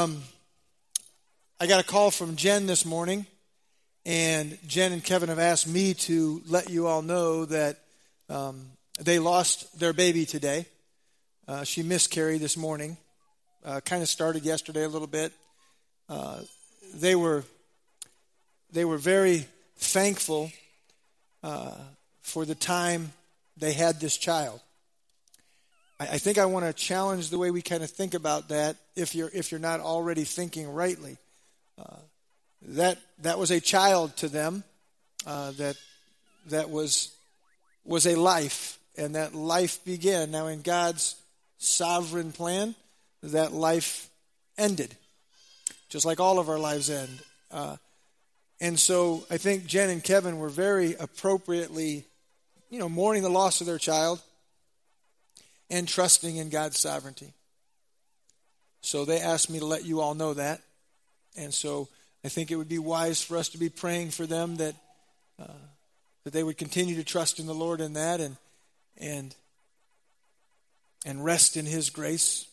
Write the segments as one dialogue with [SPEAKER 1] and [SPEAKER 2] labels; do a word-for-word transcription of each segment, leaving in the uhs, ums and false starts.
[SPEAKER 1] Um, I got a call from Jen this morning, and Jen and Kevin have asked me to let you all know that um, they lost their baby today. Uh, she miscarried this morning. Uh, kind of started yesterday a little bit. Uh, they were they were very thankful uh, for the time they had this child. I, I think I want to challenge the way we kind of think about that. If you're if you're not already thinking rightly, uh, that that was a child to them. Uh, that that was was a life, and that life began. Now, in God's sovereign plan, that life ended, just like all of our lives end. Uh, and so I think Jen and Kevin were very appropriately, you know, mourning the loss of their child and trusting in God's sovereignty. So they asked me to let you all know that. And so I think it would be wise for us to be praying for them that uh, that they would continue to trust in the Lord in that and and and rest in His grace.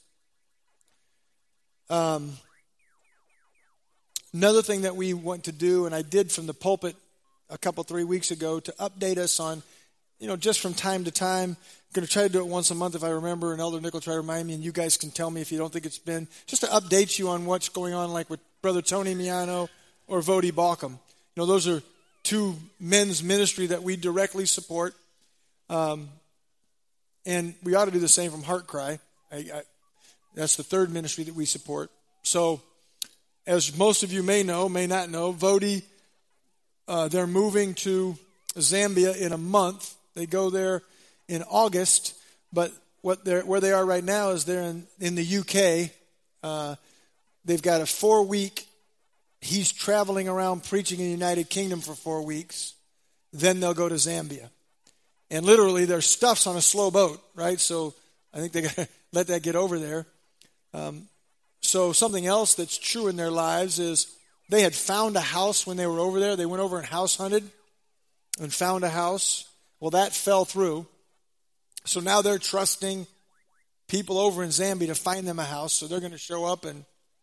[SPEAKER 1] Um, another thing that we want to do, and I did from the pulpit a couple, three weeks ago, to update us on, you know, just from time to time. I'm going to try to do it once a month if I remember, and Elder Nick will try to remind me, and you guys can tell me if you don't think it's been, just to update you on what's going on, like with Brother Tony Miano or Vodi Balkum. You know, those are two men's ministry that we directly support. Um, and we ought to do the same from Heart Cry. I, I, that's the third ministry that we support. So, as most of you may know, may not know, Vodi, uh, they're moving to Zambia in a month. They go there in August, but what they're where they are right now is they're in, in the U K. Uh, they've got a four-week, he's traveling around preaching in the United Kingdom for four weeks. Then they'll go to Zambia. And literally their stuff's on a slow boat, right? So I think they got to let that get over there. Um, so something else that's true in their lives is they had found a house when they were over there. They went over and house hunted and found a house. Well, that fell through. So now they're trusting people over in Zambia to find them a house. So they're going to show up and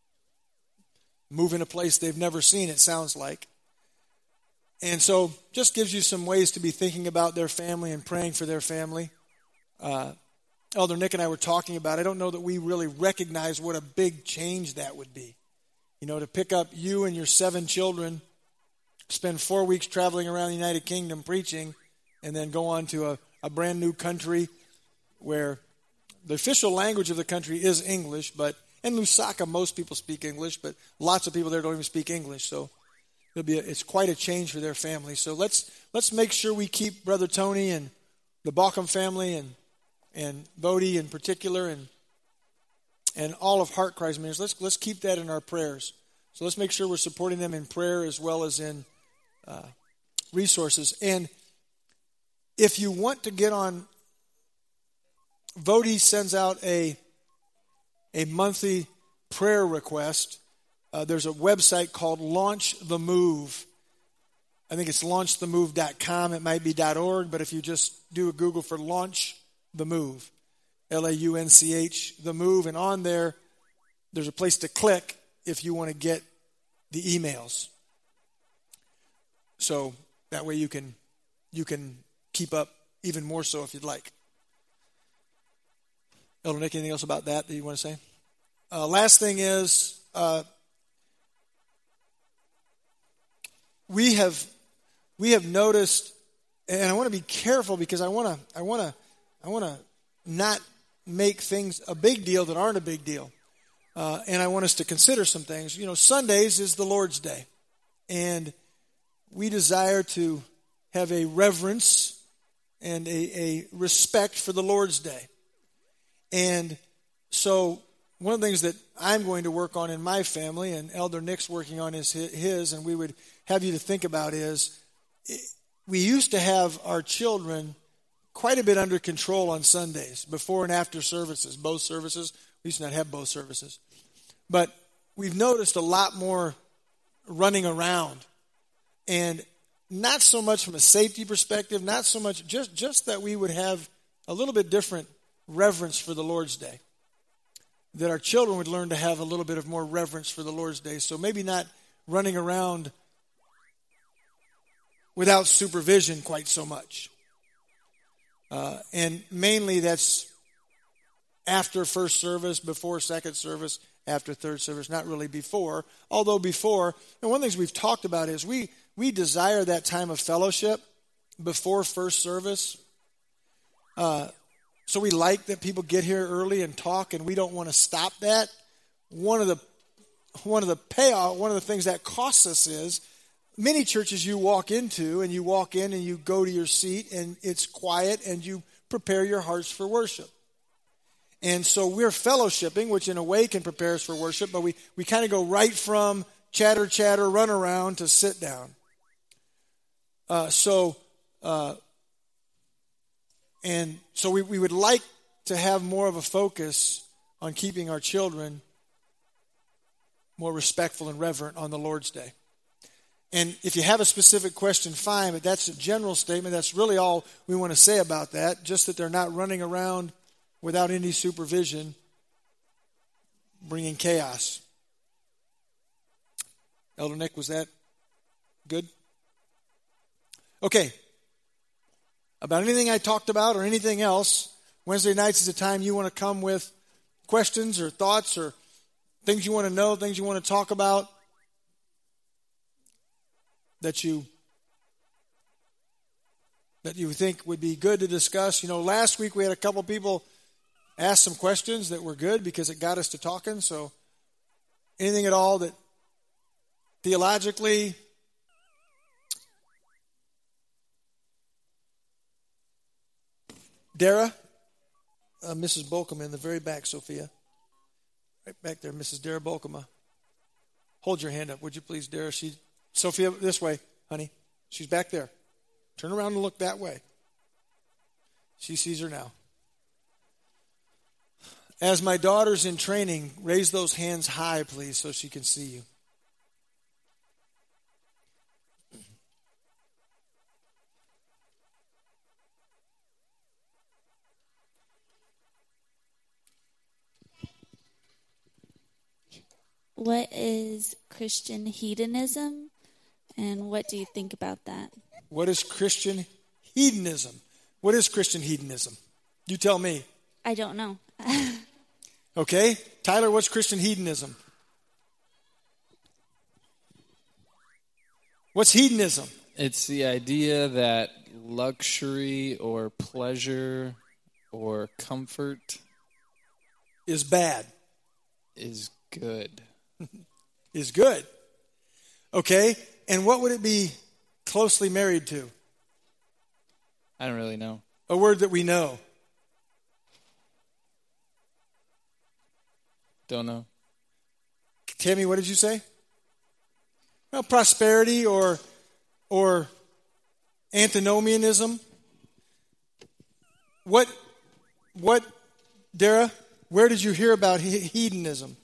[SPEAKER 1] move in a place they've never seen, it sounds like. And so just gives you some ways to be thinking about their family and praying for their family. Uh, Elder Nick and I were talking about, I don't know that we really recognize what a big change that would be. You know, to pick up you and your seven children, spend four weeks traveling around the United Kingdom preaching, and then go on to a, a brand new country where the official language of the country is English, but in Lusaka most people speak English, but lots of people there don't even speak English, so it'll be a, it's quite a change for their family. So let's let's make sure we keep Brother Tony and the Balkum family and and Vodi in particular and and all of Heart Cry's ministry. Let's let's keep that in our prayers. So let's make sure we're supporting them in prayer as well as in uh, resources. And if you want to get on, Vodi sends out a a monthly prayer request. Uh, there's a website called Launch the Move. I think it's launch the move dot com. It might be .org, but if you just do a Google for Launch the Move, L A U N C H, The Move, and on there, there's a place to click if you want to get the emails. So that way you can you can keep up even more so if you'd like. Elder Nick, anything else about that that you want to say? Uh, last thing is, uh, we have we have noticed, and I want to be careful because I want to I want to I want to not make things a big deal that aren't a big deal, uh, and I want us to consider some things. You know, Sundays is the Lord's Day, and we desire to have a reverence and a, a respect for the Lord's Day. And so one of the things that I'm going to work on in my family, and Elder Nick's working on his, his, and we would have you to think about is, we used to have our children quite a bit under control on Sundays, before and after services, both services. We used to not have both services. But we've noticed a lot more running around. And not so much from a safety perspective, not so much, just, just that we would have a little bit different reverence for the Lord's Day. that our children would learn to have a little bit of more reverence for the Lord's Day. So maybe not running around without supervision quite so much. Uh, and mainly that's after first service, before second service, after third service, not really before. Although before, and one of the things we've talked about is we, we desire that time of fellowship before first service. Uh, so we like that people get here early and talk, and we don't want to stop that. One of the one of the payoff, one of the things that costs us is many churches you walk into and you walk in and you go to your seat and it's quiet and you prepare your hearts for worship. And so we're fellowshipping, which in a way can prepare us for worship, but we, we kind of go right from chatter, chatter, run around to sit down. Uh, so, uh, and so we, we would like to have more of a focus on keeping our children more respectful and reverent on the Lord's Day. And if you have a specific question, fine, but that's a general statement. That's really all we want to say about that, just that they're not running around without any supervision, bringing chaos. Elder Nick, was that good? Okay. About anything I talked about or anything else, Wednesday nights is a time you want to come with questions or thoughts or things you want to know, things you want to talk about, that you that you think would be good to discuss. You know, last week we had a couple people ask some questions that were good because it got us to talking. So anything at all that theologically, Dara, uh, Missus Bolkema in the very back, Sophia. Right back there, Missus Dara Bolkema. Hold your hand up, would you please, Dara? She, Sophia, this way, honey. She's back there. Turn around and look that way. She sees her now. As my daughter's in training, raise those hands high, please, so she can see you.
[SPEAKER 2] What is Christian hedonism, and what do you think about that?
[SPEAKER 1] What is Christian hedonism? What is Christian hedonism? You tell me.
[SPEAKER 2] I don't know.
[SPEAKER 1] Okay. Tyler, what's Christian hedonism? What's hedonism?
[SPEAKER 3] It's the idea that luxury or pleasure or comfort
[SPEAKER 1] is bad.
[SPEAKER 3] Is good.
[SPEAKER 1] Is good. Okay. And what would it be closely married to?
[SPEAKER 3] I don't really know.
[SPEAKER 1] A word that we know.
[SPEAKER 3] Don't know.
[SPEAKER 1] Tammy, what did you say? Well, prosperity or or antinomianism. What what Dara, where did you hear about hedonism?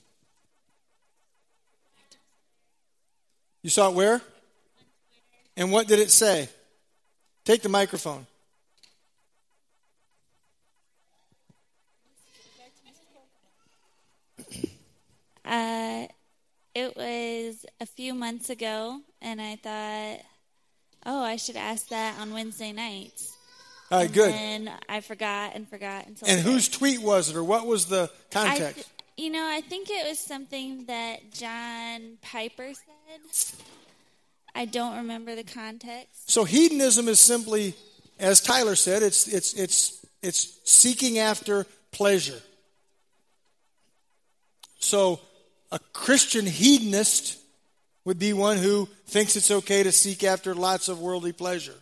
[SPEAKER 1] You saw it where? And what did it say? Take the microphone.
[SPEAKER 2] Uh, it was a few months ago, and I thought, oh, I should ask that on Wednesday nights.
[SPEAKER 1] All right,
[SPEAKER 2] and
[SPEAKER 1] good.
[SPEAKER 2] And I forgot and forgot until.
[SPEAKER 1] And
[SPEAKER 2] today.
[SPEAKER 1] Whose tweet was it, or what was the context?
[SPEAKER 2] I th- you know, I think it was something that John Piper said. I don't remember the context.
[SPEAKER 1] So hedonism is simply, as Tyler said, it's it's it's it's seeking after pleasure. So a Christian hedonist would be one who thinks it's okay to seek after lots of worldly pleasure.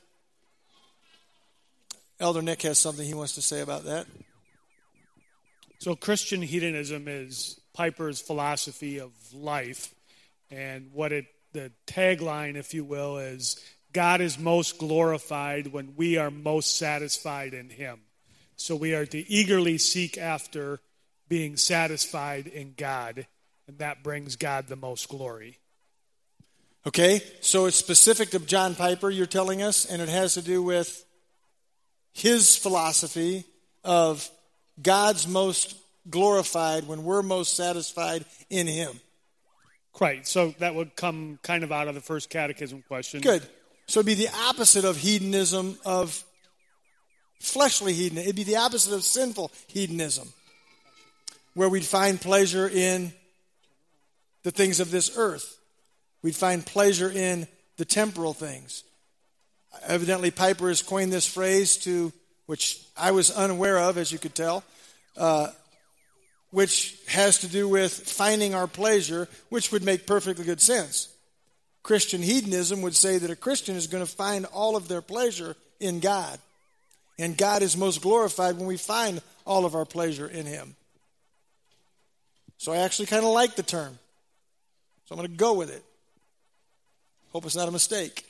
[SPEAKER 1] Elder Nick has something he wants to say about that.
[SPEAKER 4] So Christian hedonism is Piper's philosophy of life, and what it the tagline, if you will, is God is most glorified when we are most satisfied in Him. So we are to eagerly seek after being satisfied in God, and that brings God the most glory.
[SPEAKER 1] Okay, so it's specific to John Piper, you're telling us, and it has to do with his philosophy of God's most glorified, when we're most satisfied in him.
[SPEAKER 4] Right. So that would come kind of out of the first catechism question.
[SPEAKER 1] Good. So it'd be the opposite of hedonism, of fleshly hedonism. It'd be the opposite of sinful hedonism, where we'd find pleasure in the things of this earth. We'd find pleasure in the temporal things. Evidently, Piper has coined this phrase to, which I was unaware of, as you could tell, uh, which has to do with finding our pleasure, which would make perfectly good sense. Christian hedonism would say that a Christian is going to find all of their pleasure in God. And God is most glorified when we find all of our pleasure in him. So I actually kind of like the term. So I'm going to go with it. Hope it's not a mistake.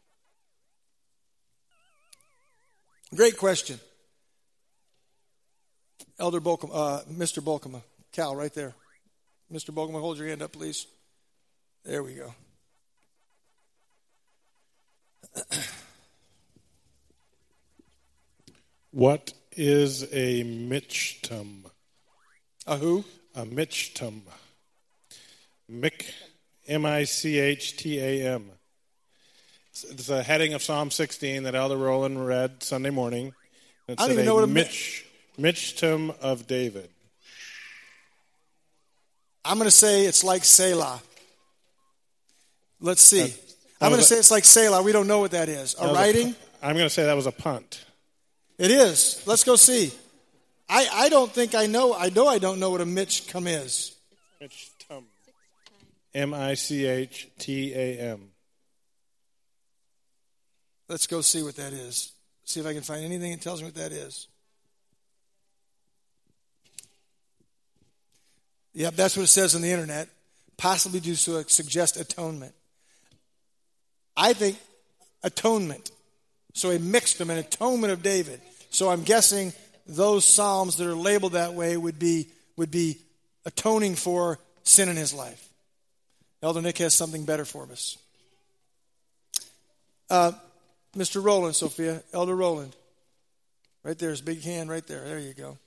[SPEAKER 1] Great question. Elder Bolkema, uh, Mister Bolkema, Cal, right there. Mister Bolkema, hold your hand up, please. There we go.
[SPEAKER 5] What is a michtam?
[SPEAKER 1] A who?
[SPEAKER 5] A michtam. Mic, M I C H T A M. It's a heading of Psalm sixteen that Elder Rowland read Sunday morning. It
[SPEAKER 1] I don't
[SPEAKER 5] said
[SPEAKER 1] even know
[SPEAKER 5] a
[SPEAKER 1] what a
[SPEAKER 5] mich, michtam of David.
[SPEAKER 1] I'm going to say it's like Selah. Let's see.
[SPEAKER 5] That, that
[SPEAKER 1] I'm going to
[SPEAKER 5] a,
[SPEAKER 1] say it's like Selah. We don't know what that is. A writing?
[SPEAKER 5] A, I'm going to say that was a punt.
[SPEAKER 1] It is. Let's go see. I, I don't think I know. I know I don't know what a michtam is.
[SPEAKER 5] Michtam. M I C H T A M.
[SPEAKER 1] Let's go see what that is. See if I can find anything that tells me what that is. Yep, that's what it says on the internet. Possibly due to suggest atonement. I think atonement. So a michtam, an atonement of David. So I'm guessing those psalms that are labeled that way would be would be atoning for sin in his life. Elder Nick has something better for us. Uh, Mister Rowland, Sophia, Elder Rowland. Right there, his big hand right there. There you go.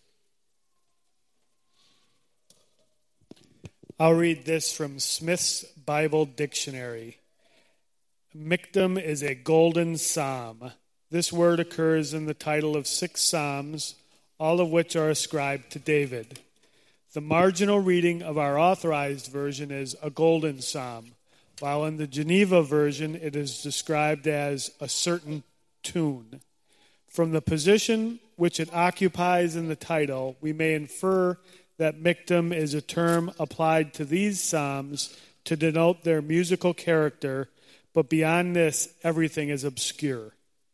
[SPEAKER 4] I'll read this from Smith's Bible Dictionary. Michtam is a golden psalm. This word occurs in the title of six psalms, all of which are ascribed to David. The marginal reading of our authorized version is a golden psalm, while in the Geneva version it is described as a certain tune. From the position which it occupies in the title, we may infer that michtam is a term applied to these psalms to denote their musical character, but beyond this, everything is obscure.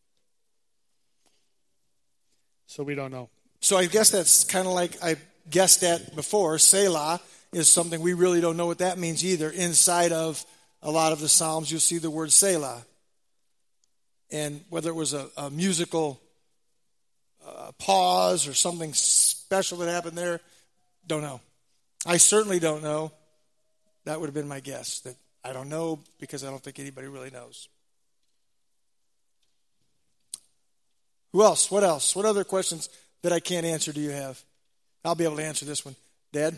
[SPEAKER 4] So we don't know.
[SPEAKER 1] So I guess that's kind of like I guessed at before. Selah is something we really don't know what that means either. Inside of a lot of the Psalms, you'll see the word Selah. And whether it was a, a musical uh, pause or something special that happened there, don't know. I certainly don't know. That would have been my guess. That I don't know because I don't think anybody really knows. Who else? What else? What other questions that I can't answer do you have? I'll be able to answer this one. Dad?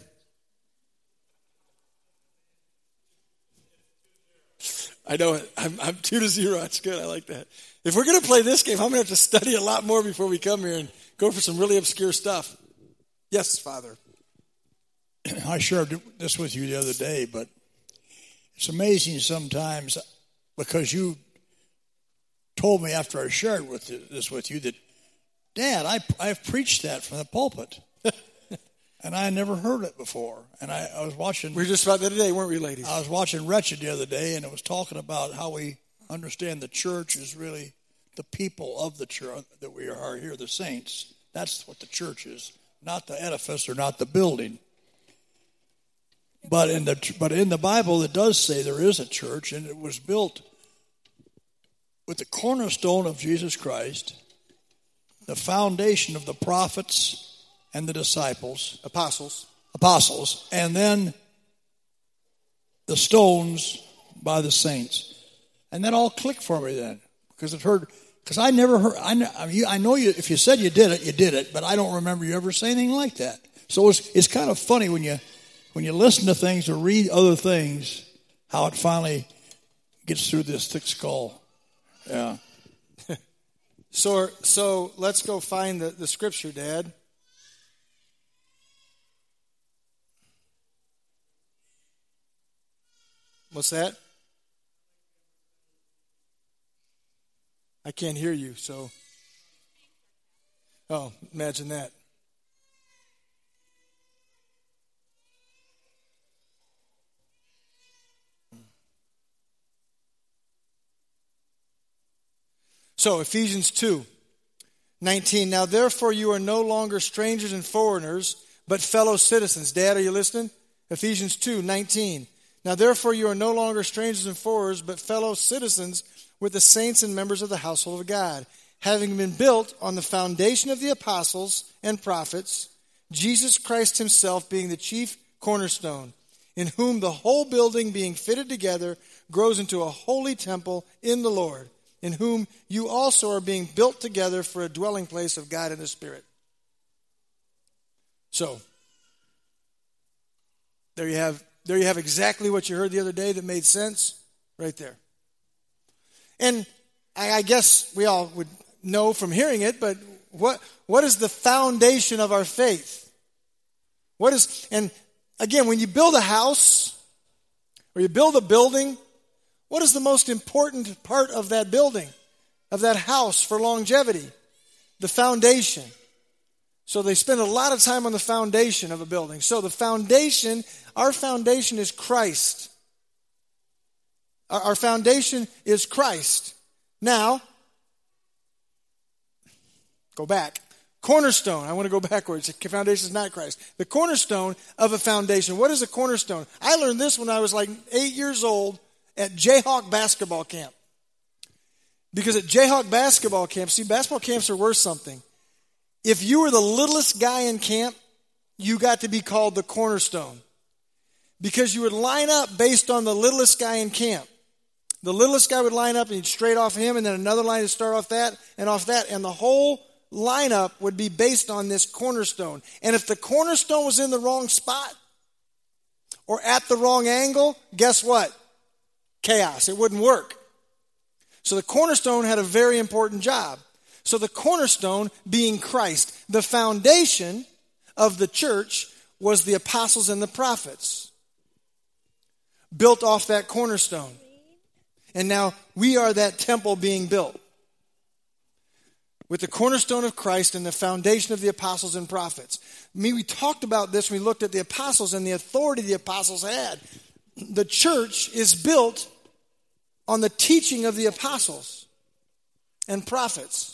[SPEAKER 1] I know it. I'm, I'm two to zero. That's good. I like that. If we're going to play this game, I'm going to have to study a lot more before we come here and go for some really obscure stuff. Yes, Father.
[SPEAKER 6] I shared this with you the other day, but it's amazing sometimes because you told me after I shared with this with you that, Dad, I, I've preached that from the pulpit. And I had never heard it before. And I, I was watching...
[SPEAKER 1] We were just about that today, weren't we, ladies?
[SPEAKER 6] I was watching Wretched the other day, and it was talking about how we understand the church is really the people of the church, that we are here, the saints. That's what the church is, not the edifice or not the building. But in the but in the Bible, it does say there is a church, and it was built with the cornerstone of Jesus Christ, the foundation of the prophets and the disciples,
[SPEAKER 1] apostles,
[SPEAKER 6] apostles, and then the stones by the saints. And that all clicked for me then, because it heard. Because I never heard. I know, I know you. If you said you did it, you did it. But I don't remember you ever saying anything like that. So it's it's kind of funny when you when you listen to things or read other things, how it finally gets through this thick skull. Yeah.
[SPEAKER 1] So, so let's go find the, the scripture, Dad. What's that? I can't hear you, so. Oh, imagine that. So, Ephesians two nineteen. Now, therefore, you are no longer strangers and foreigners, but fellow citizens. Dad, are you listening? Ephesians two nineteen. Now, therefore, you are no longer strangers and foreigners, but fellow citizens with the saints and members of the household of God, having been built on the foundation of the apostles and prophets, Jesus Christ himself being the chief cornerstone, in whom the whole building being fitted together grows into a holy temple in the Lord, in whom you also are being built together for a dwelling place of God in the Spirit. So, there you have there you have exactly what you heard the other day that made sense right there. And I, I guess we all would know from hearing it, but what what is the foundation of our faith? What is, and again, when you build a house or you build a building, what is the most important part of that building, of that house for longevity? The foundation. So they spend a lot of time on the foundation of a building. So the foundation, our foundation is Christ. Our, our foundation is Christ. Now, go back. Cornerstone. I want to go backwards. The foundation is not Christ. The cornerstone of a foundation. What is a cornerstone? I learned this when I was like eight years old at Jayhawk basketball camp. Because at Jayhawk basketball camp, see, basketball camps are worth something. If you were the littlest guy in camp, you got to be called the cornerstone. Because you would line up based on the littlest guy in camp. The littlest guy would line up and you'd straight off him, and then another line would start off that and off that. And the whole lineup would be based on this cornerstone. And if the cornerstone was in the wrong spot or at the wrong angle, guess what? Chaos. It wouldn't work. So the cornerstone had a very important job. So the cornerstone being Christ. The foundation of the church was the apostles and the prophets. Built off that cornerstone. And now we are that temple being built. With the cornerstone of Christ and the foundation of the apostles and prophets. I mean, we talked about this when we looked at the apostles and the authority the apostles had. The church is built on the teaching of the apostles and prophets.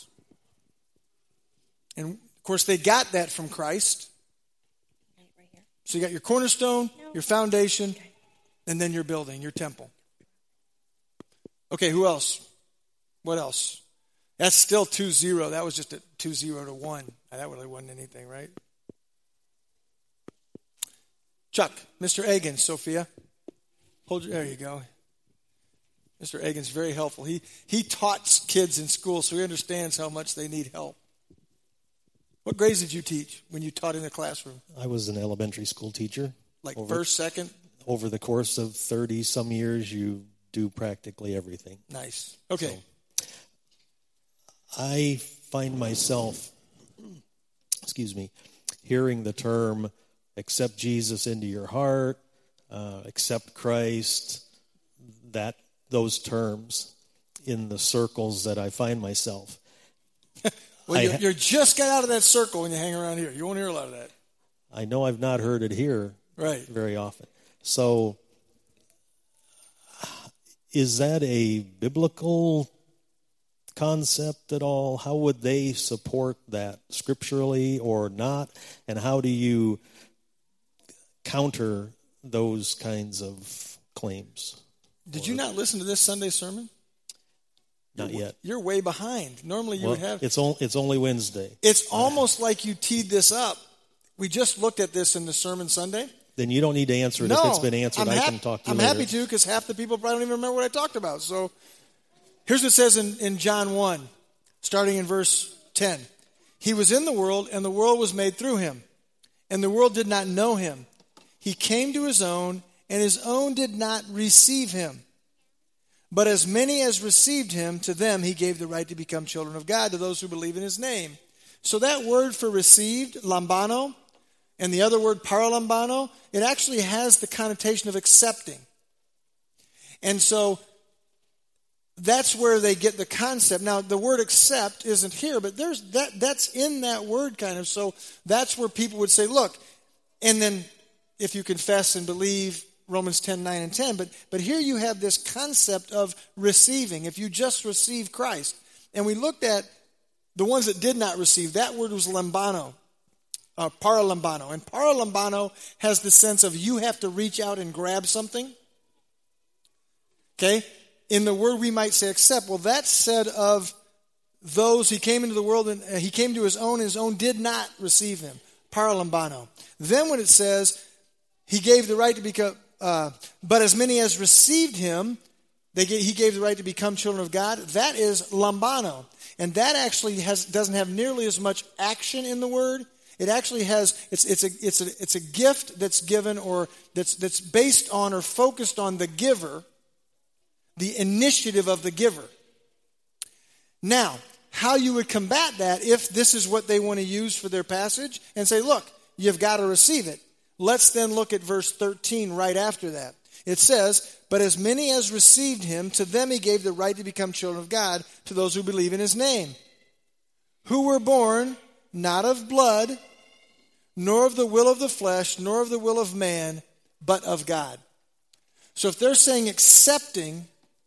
[SPEAKER 1] And, of course, they got that from Christ. So you got your cornerstone, your foundation, and then your building, your temple. Okay, who else? What else? That's still two zero. That was just a two zero to one. That really wasn't anything, right? Chuck, Mister Egan, Sophia. Hold your, there you go. Mister Egan's very helpful. He he taught kids in school, so he understands how much they need help. What grades did you teach when you taught in the classroom?
[SPEAKER 7] I was an elementary school teacher.
[SPEAKER 1] Like
[SPEAKER 7] over,
[SPEAKER 1] first, second?
[SPEAKER 7] Over the course of thirty some years, you do practically everything.
[SPEAKER 1] Nice. Okay.
[SPEAKER 7] So, I find myself, excuse me, hearing the term, accept Jesus into your heart, uh, accept Christ, that those terms in the circles that I find myself.
[SPEAKER 1] Well,
[SPEAKER 7] I,
[SPEAKER 1] you're, you're just got out of that circle when you hang around here. You won't hear a lot of that.
[SPEAKER 7] I know I've not heard it here
[SPEAKER 1] right.
[SPEAKER 7] very often. So, is that a biblical concept at all? How would they support that scripturally or not? And how do you counter those kinds of claims?
[SPEAKER 1] Did you not listen to this Sunday sermon?
[SPEAKER 7] Not
[SPEAKER 1] you're,
[SPEAKER 7] yet.
[SPEAKER 1] You're way behind. Normally you
[SPEAKER 7] well,
[SPEAKER 1] would have.
[SPEAKER 7] It's, on, it's only Wednesday.
[SPEAKER 1] It's almost like you teed this up. We just looked at this in the sermon Sunday.
[SPEAKER 7] Then you don't need to answer it.
[SPEAKER 1] No,
[SPEAKER 7] if it's been answered,
[SPEAKER 1] I'm
[SPEAKER 7] I
[SPEAKER 1] hap-
[SPEAKER 7] can talk to you
[SPEAKER 1] I'm
[SPEAKER 7] later.
[SPEAKER 1] happy to, because half the people probably don't even remember what I talked about. So here's what it says in, in John one, starting in verse ten. He was in the world, and the world was made through him. and the world did not know him. He came to his own, and his own did not receive him. But as many as received him, to them he gave the right to become children of God, to those who believe in his name. So that word for received, lambano, and the other word paralambano, it actually has the connotation of accepting. And so that's where they get the concept. Now, the word accept isn't here, but there's that that's in that word kind of. So that's where people would say, look, and then if you confess and believe, Romans ten, nine, and ten. But, but here you have this concept of receiving. If you just receive Christ. And we looked at the ones that did not receive. That word was lambano, uh, paralambano. And paralambano has the sense of you have to reach out and grab something. Okay? In the word we might say accept. Well, that's said of those, he came into the world and uh, he came to his own, and his own did not receive him. Paralambano. Then when it says he gave the right to become, uh, but as many as received him, they gave, he gave the right to become children of God. That is lambano. And that actually has doesn't have nearly as much action in the word. It actually has, it's it's a it's a it's a gift that's given or that's that's based on or focused on the giver, the initiative of the giver. Now, how you would combat that if this is what they want to use for their passage and say, look, you've got to receive it. Let's then look at verse thirteen right after that. It says, but as many as received him, to them he gave the right to become children of God, to those who believe in his name, who were born not of blood, nor of the will of the flesh, nor of the will of man, but of God. So if they're saying accepting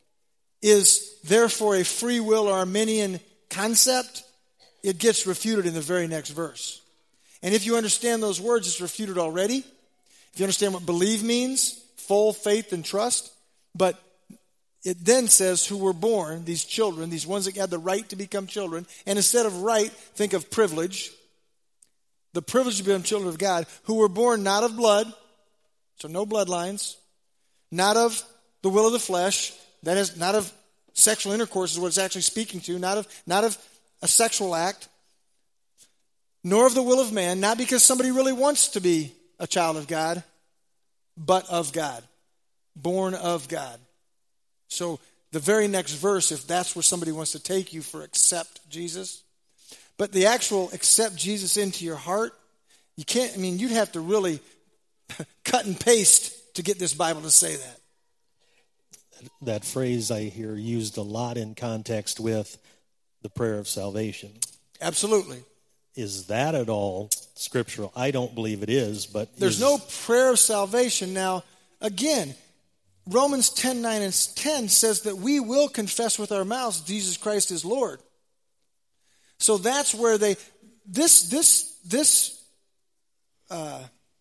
[SPEAKER 1] is therefore a free will or Arminian concept, it gets refuted in the very next verse. And if you understand those words, it's refuted already. If you understand what believe means, full faith and trust. But it then says who were born, these children, these ones that had the right to become children. And instead of right, think of privilege. The privilege to become children of God, who were born not of blood, so no bloodlines, not of the will of the flesh, that is not of sexual intercourse is what it's actually speaking to, not of not of a sexual act, nor of the will of man, not because somebody really wants to be a child of God, but of God, born of God. So the very next verse, if that's where somebody wants to take you for accept Jesus, but the actual accept Jesus into your heart, you can't, I mean, you'd have to really cut and paste to get this Bible to say that.
[SPEAKER 7] That phrase I hear used a lot in context with the prayer of salvation.
[SPEAKER 1] Absolutely.
[SPEAKER 7] Is that at all scriptural? I don't believe it is, but
[SPEAKER 1] there's
[SPEAKER 7] is...
[SPEAKER 1] no prayer of salvation. Now, again, Romans ten, nine, and ten says that we will confess with our mouths Jesus Christ is Lord. So that's where they, this, this, this, uh,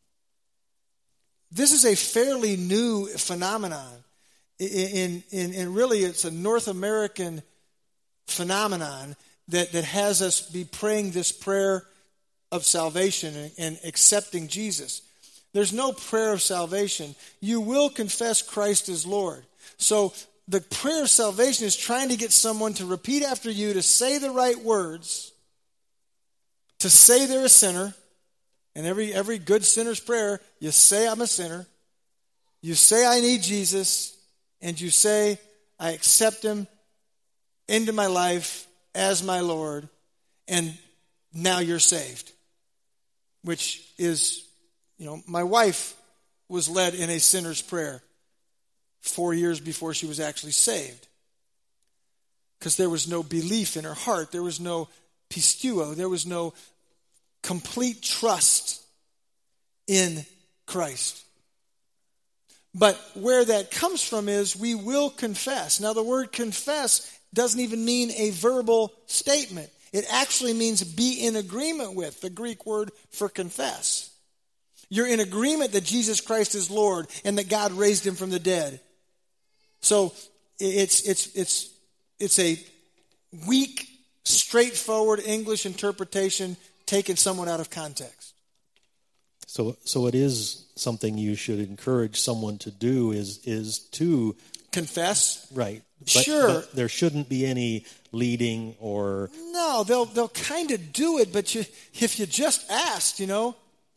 [SPEAKER 1] this is a fairly new phenomenon. In, in, in really, it's a North American phenomenon that, that has us be praying this prayer of salvation and, and accepting Jesus. There's no prayer of salvation. You will confess Christ as Lord. So the prayer of salvation is trying to get someone to repeat after you, to say the right words, to say they're a sinner. And every, every good sinner's prayer, you say I'm a sinner. You say I need Jesus. And you say, I accept him into my life as my Lord, and now you're saved. Which is, you know, my wife was led in a sinner's prayer four years before she was actually saved. Because there was no belief in her heart. There was no pistuo. There was no complete trust in Christ. But where that comes from is we will confess. Now, the word confess doesn't even mean a verbal statement. It actually means be in agreement with, the Greek word for confess. You're in agreement that Jesus Christ is Lord and that God raised him from the dead. So it's it's it's it's a weak, straightforward English interpretation taking someone out of context.
[SPEAKER 7] So so it is something you should encourage someone to do is is to
[SPEAKER 1] confess.
[SPEAKER 7] Right. But,
[SPEAKER 1] sure.
[SPEAKER 7] But there shouldn't be any leading or
[SPEAKER 1] no. They'll they'll kind of do it, but you, if you just asked, you know,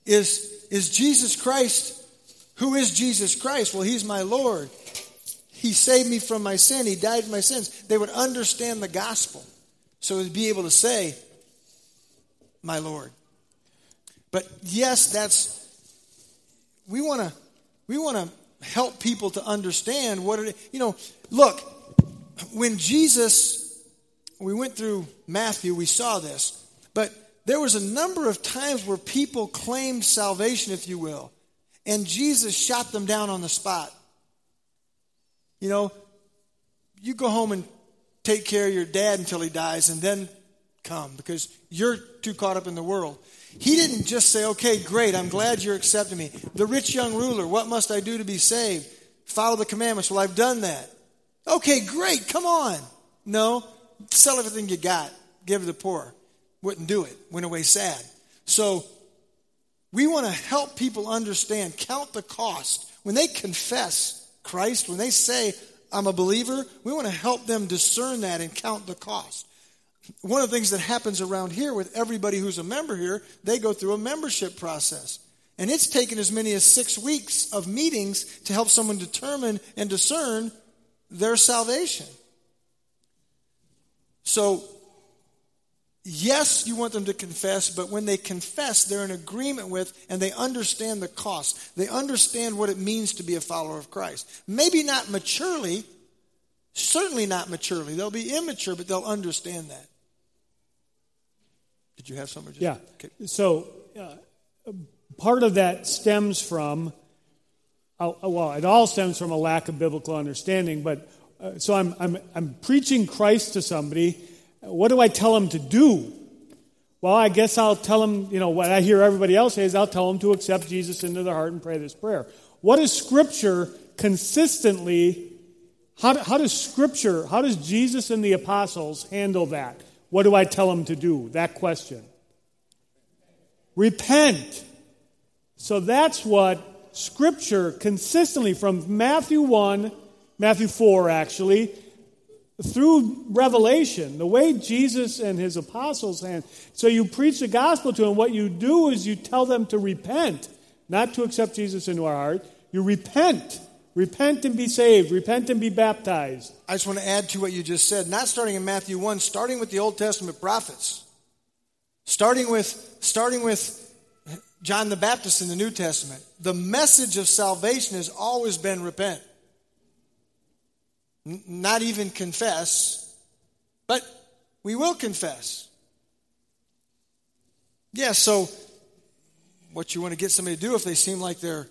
[SPEAKER 1] is, is Jesus Christ. Who is Jesus Christ? Well, he's my Lord. He saved me from my sin. He died for my sins. They would understand the gospel. So to be able to say, my Lord. But yes, that's, we want to, we want to help people to understand what it, you know, look, when Jesus, we went through Matthew, we saw this, but there was a number of times where people claimed salvation, if you will, and Jesus shot them down on the spot. You know, you go home and take care of your dad until he dies and then come because you're too caught up in the world. He didn't just say, okay, great, I'm glad you're accepting me. The rich young ruler, what must I do to be saved? Follow the commandments. Well, I've done that. Okay, great, come on. No, sell everything you got. Give to the poor. Wouldn't do it. Went away sad. So we want to help people understand, count the cost. When they confess Christ, when they say, I'm a believer, we want to help them discern that and count the cost. One of the things that happens around here with everybody who's a member here, they go through a membership process. And it's taken as many as six weeks of meetings to help someone determine and discern their salvation. So, yes, you want them to confess, but when they confess, they're in agreement with and they understand the cost. They understand what it means to be a follower of Christ. Maybe not maturely, certainly not maturely. They'll be immature, but they'll understand that. Did you have something?
[SPEAKER 4] Yeah. Okay. So uh, part of that stems from, uh, well, it all stems from a lack of biblical understanding. But uh, so I'm I'm I'm preaching Christ to somebody. What do I tell them to do? Well, I guess I'll tell them, you know, what I hear everybody else say is I'll tell them to accept Jesus into their heart and pray this prayer. What does Scripture consistently, how, how does Scripture, how does Jesus and the apostles handle that? What do I tell them to do? That question. Repent. So that's what Scripture consistently, from Matthew one, Matthew four actually, through Revelation, the way Jesus and his apostles hand. So you preach the gospel to them. What you do is you tell them to repent, not to accept Jesus into our heart. You repent. Repent and be saved. Repent and be baptized.
[SPEAKER 1] I just want to add to what you just said. Not starting in Matthew one, starting with the Old Testament prophets. Starting with, starting with John the Baptist in the New Testament. The message of salvation has always been repent. N- not even confess, but we will confess. Yeah, so what you want to get somebody to do if they seem like they're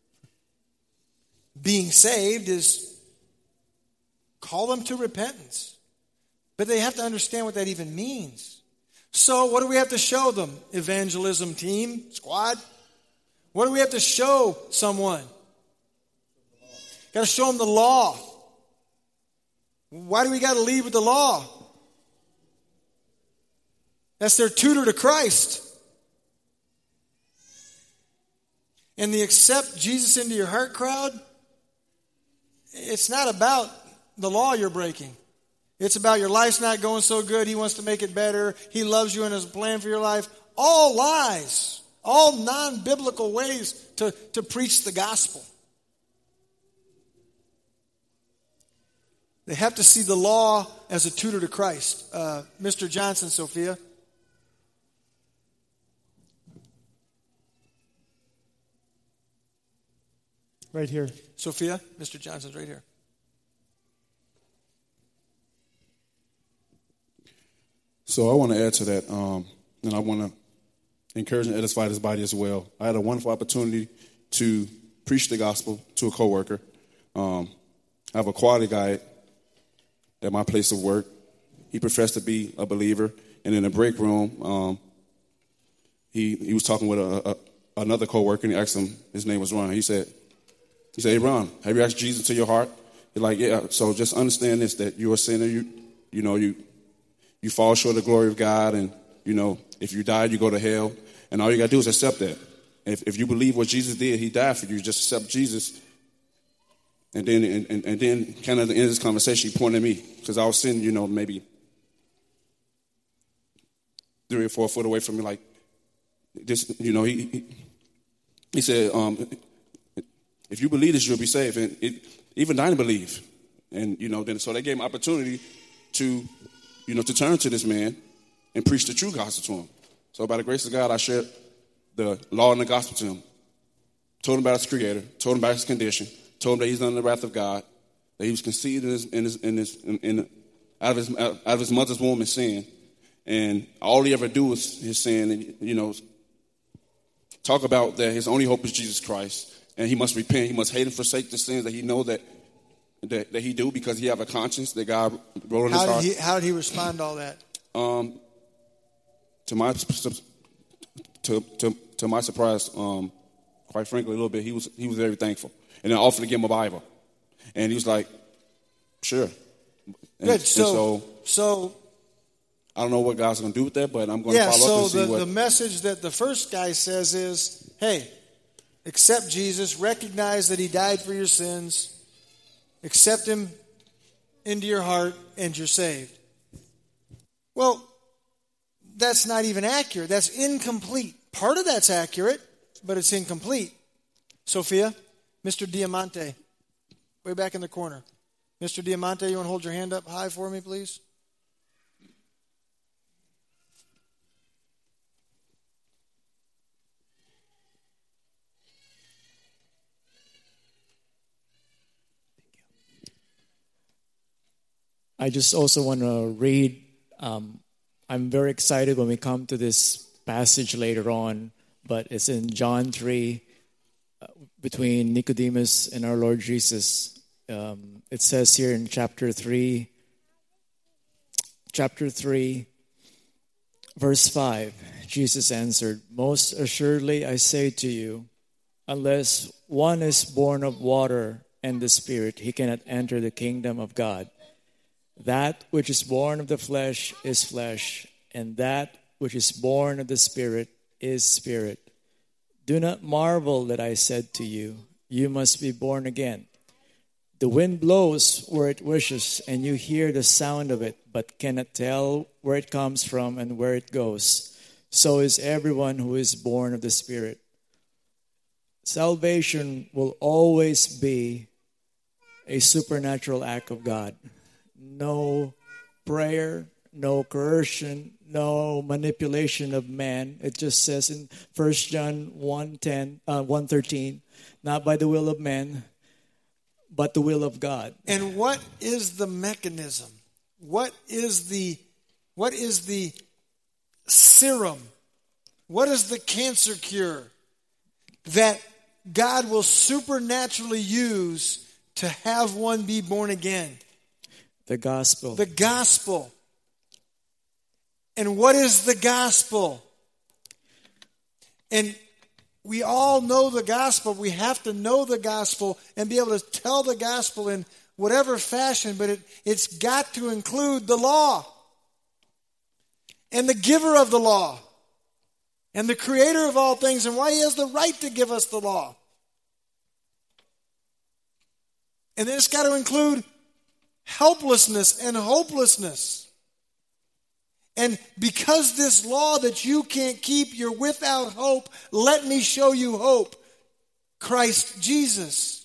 [SPEAKER 1] being saved is call them to repentance. But they have to understand what that even means. So what do we have to show them? Evangelism team, squad. What do we have to show someone? Got to show them the law. Why do we got to lead with the law? That's their tutor to Christ. And the accept Jesus into your heart crowd, it's not about the law you're breaking. It's about your life's not going so good. He wants to make it better. He loves you and has a plan for your life. All lies. All non-biblical ways to, to preach the gospel. They have to see the law as a tutor to Christ. Uh, Mister Johnson, Sophia.
[SPEAKER 4] Right here.
[SPEAKER 1] Sophia, Mister Johnson's right here.
[SPEAKER 8] So I want to add to that, um, and I want to encourage and edify this body as well. I had a wonderful opportunity to preach the gospel to a coworker. Um, I have a quality guy at my place of work. He professed to be a believer, and in the break room, um, he he was talking with a, a, another coworker, and he asked him. His name was Ron. He said, "He said, hey Ron, have you asked Jesus to your heart?" He's like, "Yeah." So just understand this: that you're a sinner. You you know you you fall short of the glory of God, and you know if you die, you go to hell. And all you got to do is accept that. If if you believe what Jesus did, He died for you. Just accept Jesus. And then, and, and, and then, kind of at the end of this conversation, he pointed at me because I was sitting, you know, maybe three or four foot away from me, like this. You know, he, he he said, um, if you believe this, you'll be saved. And it, even I didn't believe. And, you know, then so they gave him opportunity to, you know, to turn to this man and preach the true gospel to him. So by the grace of God, I shared the law and the gospel to him. Told him about his creator, told him about his condition, told him that he's under the wrath of God, that he was conceived in his, in his, in his, in, in, out of his, out of his mother's womb in sin. And all he ever do was his sin, and, you know, talk about that his only hope is Jesus Christ. And he must repent. He must hate and forsake the sins that he know that that, that he do because he have a conscience that God wrote in his
[SPEAKER 1] How
[SPEAKER 8] heart.
[SPEAKER 1] did he, how did he respond to all that?
[SPEAKER 8] Um, to my to to to my surprise, um, quite frankly, a little bit, he was he was very thankful, and then I offered to give him a Bible, and he was like, "Sure." And,
[SPEAKER 1] Good.
[SPEAKER 8] and
[SPEAKER 1] So,
[SPEAKER 8] so,
[SPEAKER 1] so
[SPEAKER 8] I don't know what God's going to do with that, but I'm going to
[SPEAKER 1] yeah.
[SPEAKER 8] follow
[SPEAKER 1] So
[SPEAKER 8] up and see
[SPEAKER 1] the,
[SPEAKER 8] what.
[SPEAKER 1] the message that the first guy says is, "Hey, accept Jesus. Recognize that He died for your sins. Accept Him into your heart, and you're saved." Well, that's not even accurate. That's incomplete. Part of that's accurate, but it's incomplete. Sophia, Mister Diamante, way back in the corner. Mister Diamante, you want to hold your hand up high for me, please?
[SPEAKER 9] I just also want to read. Um, I'm very excited when we come to this passage later on, but it's in John three, uh, between Nicodemus and our Lord Jesus. Um, it says here in chapter three, chapter three, verse five, Jesus answered, "Most assuredly I say to you, unless one is born of water and the Spirit, he cannot enter the kingdom of God. That which is born of the flesh is flesh, and that which is born of the Spirit is spirit. Do not marvel that I said to you, you must be born again. The wind blows where it wishes, and you hear the sound of it, but cannot tell where it comes from and where it goes. So is everyone who is born of the Spirit." Salvation will always be a supernatural act of God. No prayer, no coercion, no manipulation of man. It just says in First John one ten, uh, one thirteen, not by the will of man, but the will of God.
[SPEAKER 1] And what is the mechanism? What is the what is the serum? What is the cancer cure that God will supernaturally use to have one be born again?
[SPEAKER 9] The gospel.
[SPEAKER 1] The gospel. And what is the gospel? And we all know the gospel. We have to know the gospel and be able to tell the gospel in whatever fashion, but it, it's got to include the law and the giver of the law and the creator of all things and why He has the right to give us the law. And then it's got to include helplessness and hopelessness. And because this law that you can't keep, you're without hope, let me show you hope. Christ Jesus.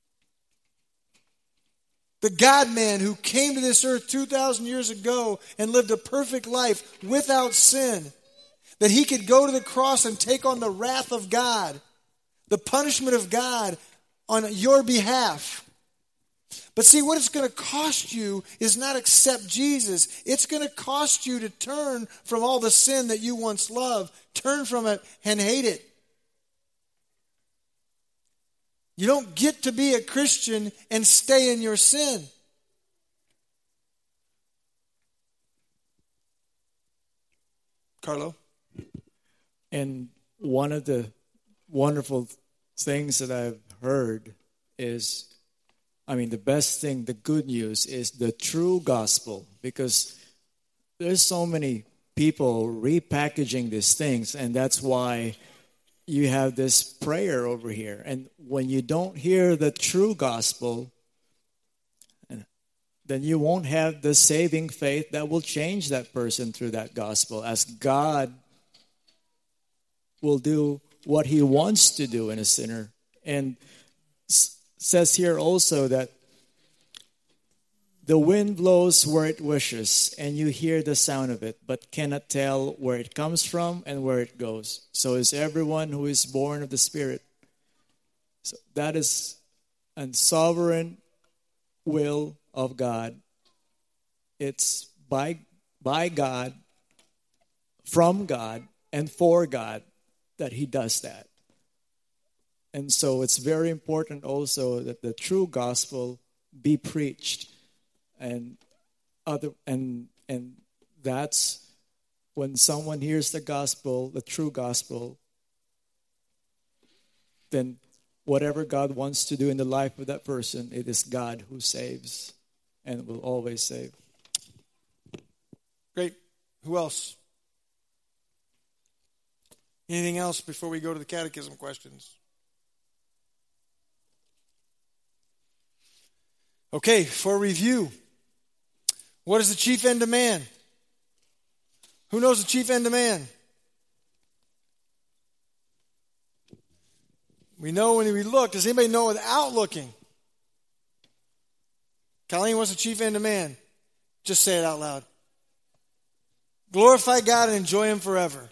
[SPEAKER 1] The God-man who came to this earth two thousand years ago and lived a perfect life without sin. That He could go to the cross and take on the wrath of God, the punishment of God on your behalf. But see, what it's going to cost you is not accept Jesus. It's going to cost you to turn from all the sin that you once loved. Turn from it and hate it. You don't get to be a Christian and stay in your sin. Carlo?
[SPEAKER 9] And one of the wonderful things that I've heard is, I mean, the best thing, the good news is the true gospel, because there's so many people repackaging these things, and that's why you have this prayer over here. And when you don't hear the true gospel, then you won't have the saving faith that will change that person through that gospel, as God will do what he wants to do in a sinner. And s- says here also that the wind blows where it wishes, and you hear the sound of it, but cannot tell where it comes from and where it goes. So is everyone who is born of the Spirit. So that is a sovereign will of God. It's by by God, from God, and for God that he does that. And so it's very important also that the true gospel be preached. And other and and that's when someone hears the gospel, the true gospel, then whatever God wants to do in the life of that person, it is God who saves and will always save.
[SPEAKER 1] Great. Who else? Anything else before we go to the catechism questions? Okay, for review. What is the chief end of man? Who knows the chief end of man? We know when we look. Does anybody know without looking? Colleen, what's the chief end of man? Just say it out loud. Glorify God and enjoy him forever.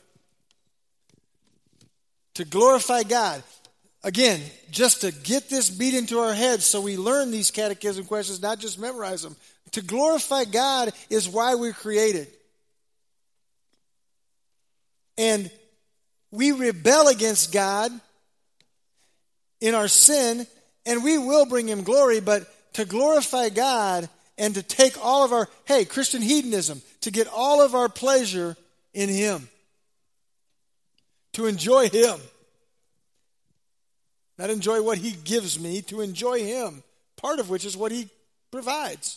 [SPEAKER 1] To glorify God. Again, just to get this beat into our heads so we learn these catechism questions, not just memorize them. To glorify God is why we're created. And we rebel against God in our sin, and we will bring him glory, but to glorify God and to take all of our, hey, Christian hedonism, to get all of our pleasure in him. To enjoy him. Not enjoy what he gives me, to enjoy him, part of which is what he provides.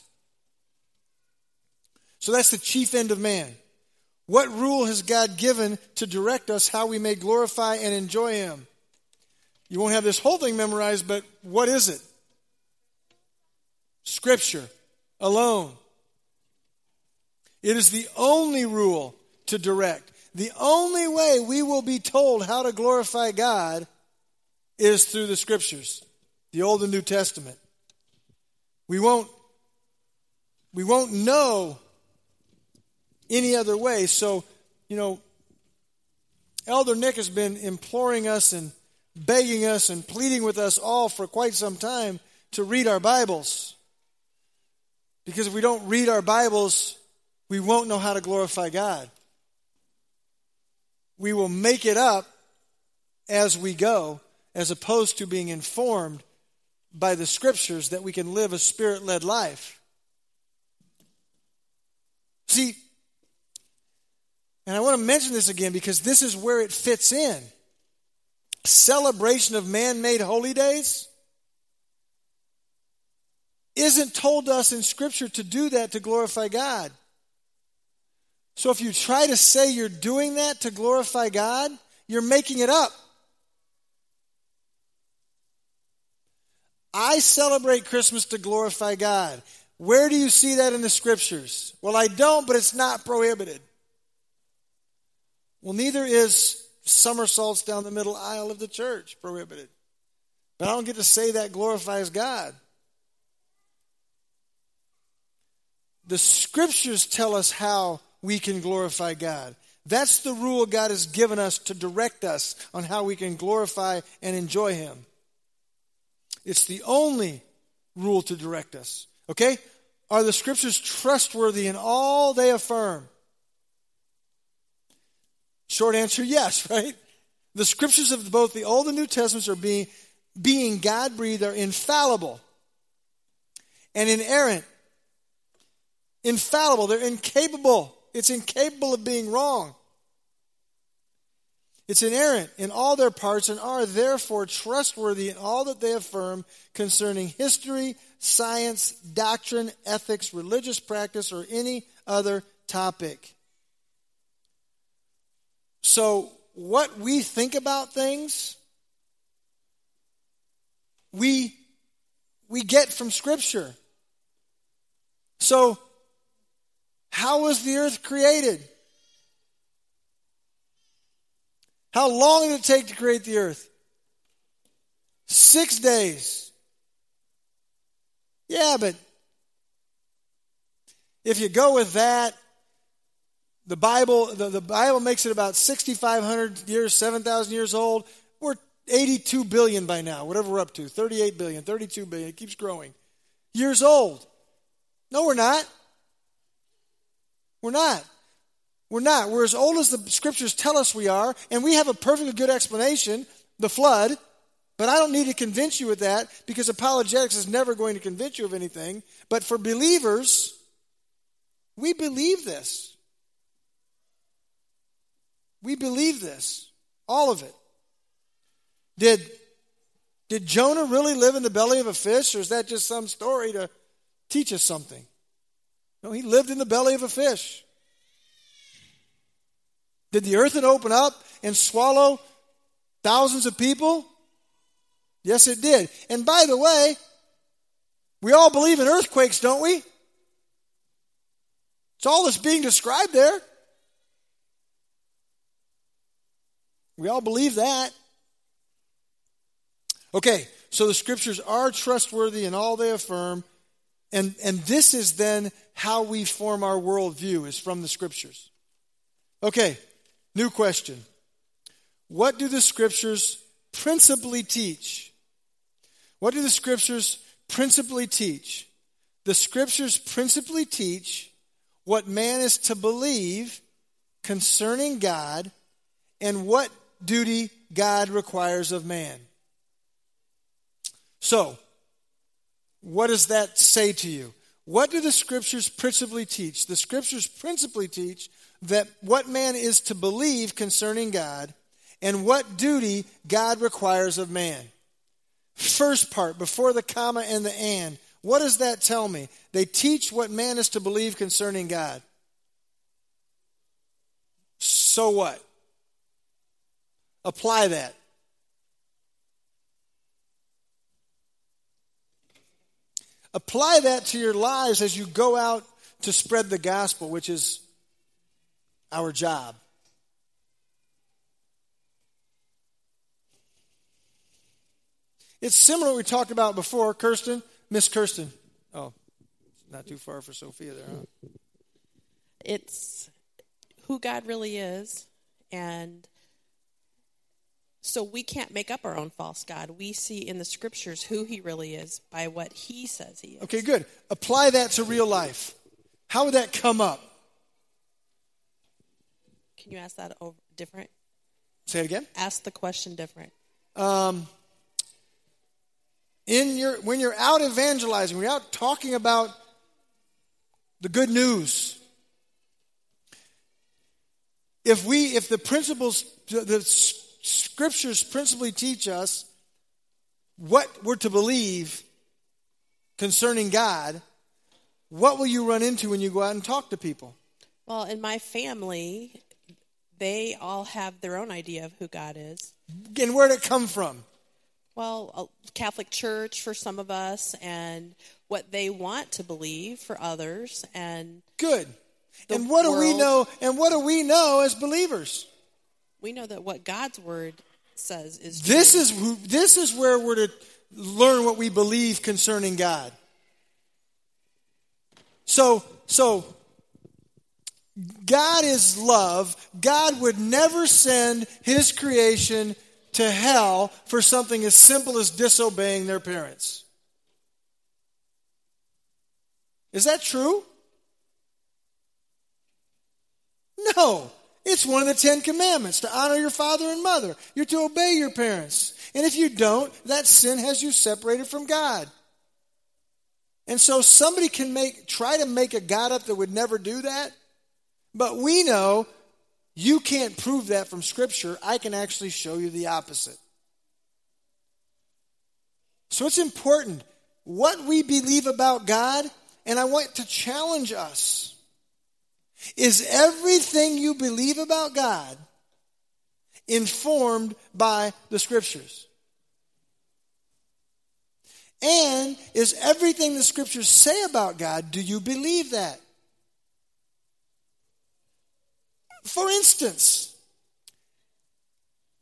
[SPEAKER 1] So that's the chief end of man. What rule has God given to direct us how we may glorify and enjoy him? You won't have this whole thing memorized, but what is it? Scripture alone. It is the only rule to direct. The only way we will be told how to glorify God is through the Scriptures, the Old and New Testament. We won't, we won't know any other way. So, you know, Elder Nick has been imploring us and begging us and pleading with us all for quite some time to read our Bibles. Because if we don't read our Bibles, we won't know how to glorify God. We will make it up as we go, as opposed to being informed by the Scriptures that we can live a Spirit-led life. See, and I want to mention this again because this is where it fits in. Celebration of man-made holy days isn't told us in Scripture to do that to glorify God. So if you try to say you're doing that to glorify God, you're making it up. I celebrate Christmas to glorify God. Where do you see that in the Scriptures? Well, I don't, but it's not prohibited. Well, neither is somersaults down the middle aisle of the church prohibited. But I don't get to say that glorifies God. The Scriptures tell us how we can glorify God. That's the rule God has given us to direct us on how we can glorify and enjoy him. It's the only rule to direct us. Okay? Are the Scriptures trustworthy in all they affirm? Short answer, yes, right? The Scriptures of both the Old and New Testaments are being, being God-breathed are infallible and inerrant. Infallible, they're incapable. It's incapable of being wrong. It's inerrant in all their parts and are therefore trustworthy in all that they affirm concerning history, science, doctrine, ethics, religious practice, or any other topic. So what we think about things, we, we get from Scripture. So how was the earth created? How long did it take to create the earth? Six days. Yeah, but if you go with that, the Bible the, the Bible makes it about sixty-five hundred years, seven thousand years old. We're eighty-two billion by now, whatever we're up to, thirty-eight billion, thirty-two billion. It keeps growing. Years old. No, we're not. We're not. We're not. We're as old as the scriptures tell us we are, and we have a perfectly good explanation, the flood. But I don't need to convince you with that, because apologetics is never going to convince you of anything. But for believers, we believe this. We believe this. All of it. Did, did Jonah really live in the belly of a fish, or is that just some story to teach us something? No, he lived in the belly of a fish. Did the earth open up and swallow thousands of people? Yes, it did. And by the way, we all believe in earthquakes, don't we? It's all that's being described there. We all believe that. Okay, so the scriptures are trustworthy in all they affirm. And, and this is then how we form our worldview, is from the scriptures. Okay, new question. What do the scriptures principally teach? What do the scriptures principally teach? The scriptures principally teach what man is to believe concerning God and what duty God requires of man. So, what does that say to you? What do the scriptures principally teach? The scriptures principally teach that what man is to believe concerning God and what duty God requires of man. First part, before the comma and the and, what does that tell me? They teach what man is to believe concerning God. So what? Apply that. Apply that to your lives as you go out to spread the gospel, which is our job. It's similar to what we talked about before. Kirsten, Miss Kirsten. Oh, not too far for Sophia there, huh?
[SPEAKER 10] It's who God really is, and so we can't make up our own false God. We see in the scriptures who he really is by what he says he is.
[SPEAKER 1] Okay, good. Apply that to real life. How would that come up?
[SPEAKER 10] Can you ask that over different?
[SPEAKER 1] Say it again.
[SPEAKER 10] Ask the question different.
[SPEAKER 1] Um, in your when you're out evangelizing, when you're out talking about the good news, if we if the principles the scriptures principally teach us what we're to believe concerning God, what will you run into when you go out and talk to people?
[SPEAKER 10] Well, in my family, they all have their own idea of who God is.
[SPEAKER 1] And where did it come from?
[SPEAKER 10] Well, a Catholic Church for some of us, and what they want to believe for others, and
[SPEAKER 1] good. And what do we know? And what do we know as believers?
[SPEAKER 10] We know that what God's word says is true.
[SPEAKER 1] This is who, this is where we're to learn what we believe concerning God. So, so God is love. God would never send his creation to hell for something as simple as disobeying their parents. Is that true? No. It's one of the Ten Commandments, to honor your father and mother. You're to obey your parents. And if you don't, that sin has you separated from God. And so somebody can make try to make a God up that would never do that. But we know you can't prove that from Scripture. I can actually show you the opposite. So it's important what we believe about God, and I want to challenge us. Is everything you believe about God informed by the Scriptures? And is everything the Scriptures say about God, do you believe that? For instance,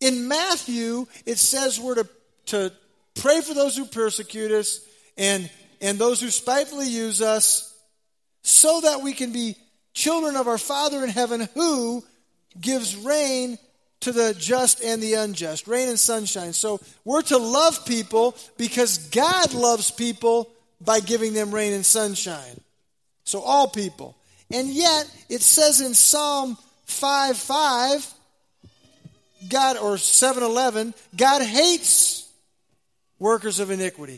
[SPEAKER 1] In Matthew, it says we're to, to pray for those who persecute us and, and those who spitefully use us, so that we can be children of our Father in heaven, who gives rain to the just and the unjust, rain and sunshine. So we're to love people because God loves people by giving them rain and sunshine. So all people. And yet, it says in Psalm five five, God, or seven eleven, God hates workers of iniquity.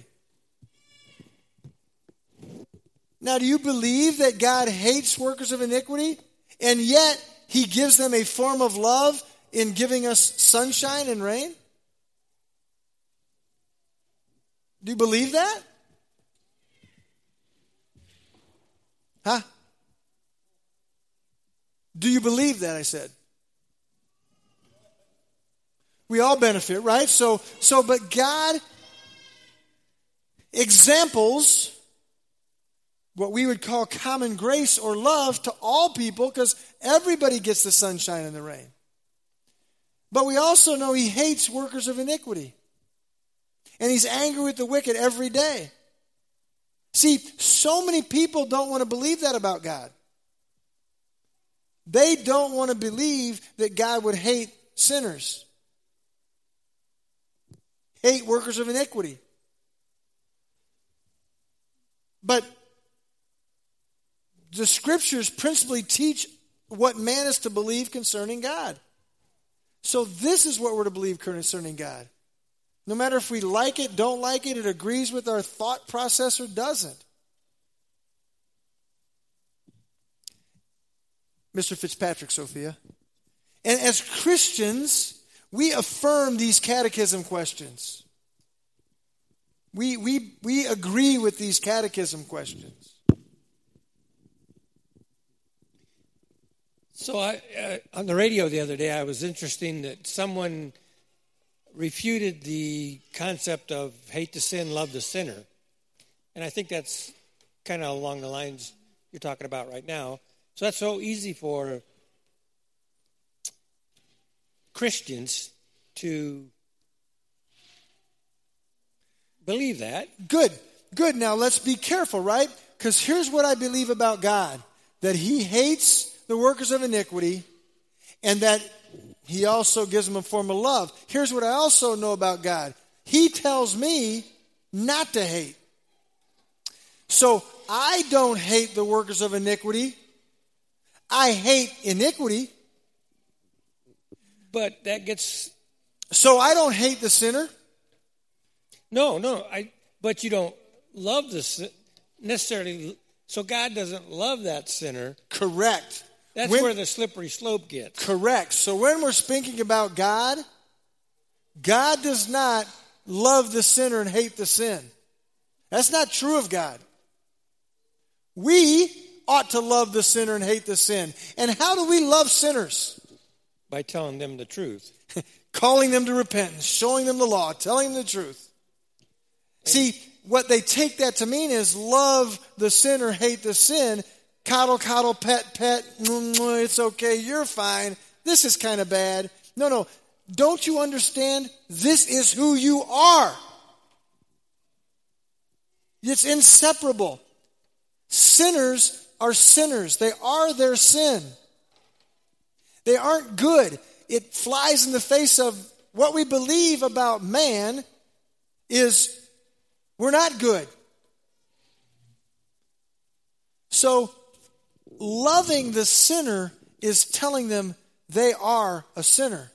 [SPEAKER 1] Now, do you believe that God hates workers of iniquity? And yet, He gives them a form of love in giving us sunshine and rain? Do you believe that? Huh? Do you believe that, I said? We all benefit, right? So, so, but God examples what we would call common grace or love to all people, because everybody gets the sunshine and the rain. But we also know He hates workers of iniquity. And He's angry with the wicked every day. See, so many people don't want to believe that about God. They don't want to believe that God would hate sinners. Hate workers of iniquity. But the Scriptures principally teach what man is to believe concerning God. So this is what we're to believe concerning God. No matter if we like it, don't like it, it agrees with our thought process or doesn't. Mister Fitzpatrick, Sophia. And as Christians, we affirm these catechism questions. We, we, we agree with these catechism questions.
[SPEAKER 11] So I, uh, on the radio the other day, I was interesting that someone refuted the concept of hate the sin, love the sinner. And I think that's kind of along the lines you're talking about right now. So that's so easy for Christians to believe that.
[SPEAKER 1] Good, good. Now let's be careful, right? Because here's what I believe about God. That He hates the workers of iniquity, and that He also gives them a form of love. Here's what I also know about God. He tells me not to hate. So I don't hate the workers of iniquity. I hate iniquity.
[SPEAKER 11] But that gets...
[SPEAKER 1] So I don't hate the sinner?
[SPEAKER 11] No, no. I. But you don't love the sin necessarily. So God doesn't love that sinner.
[SPEAKER 1] Correct.
[SPEAKER 11] That's
[SPEAKER 1] when,
[SPEAKER 11] where the slippery slope gets.
[SPEAKER 1] Correct. So when we're speaking about God, God does not love the sinner and hate the sin. That's not true of God. We ought to love the sinner and hate the sin. And how do we love sinners?
[SPEAKER 11] By telling them the truth.
[SPEAKER 1] Calling them to repentance, showing them the law, telling them the truth. And see, what they take that to mean is love the sinner, hate the sin. Coddle, coddle, pet, pet, it's okay, you're fine. This is kind of bad. No, no. Don't you understand? This is who you are. It's inseparable. Sinners are sinners. They are their sin. They aren't good. It flies in the face of what we believe about man is we're not good. So, loving the sinner is telling them they are a sinner.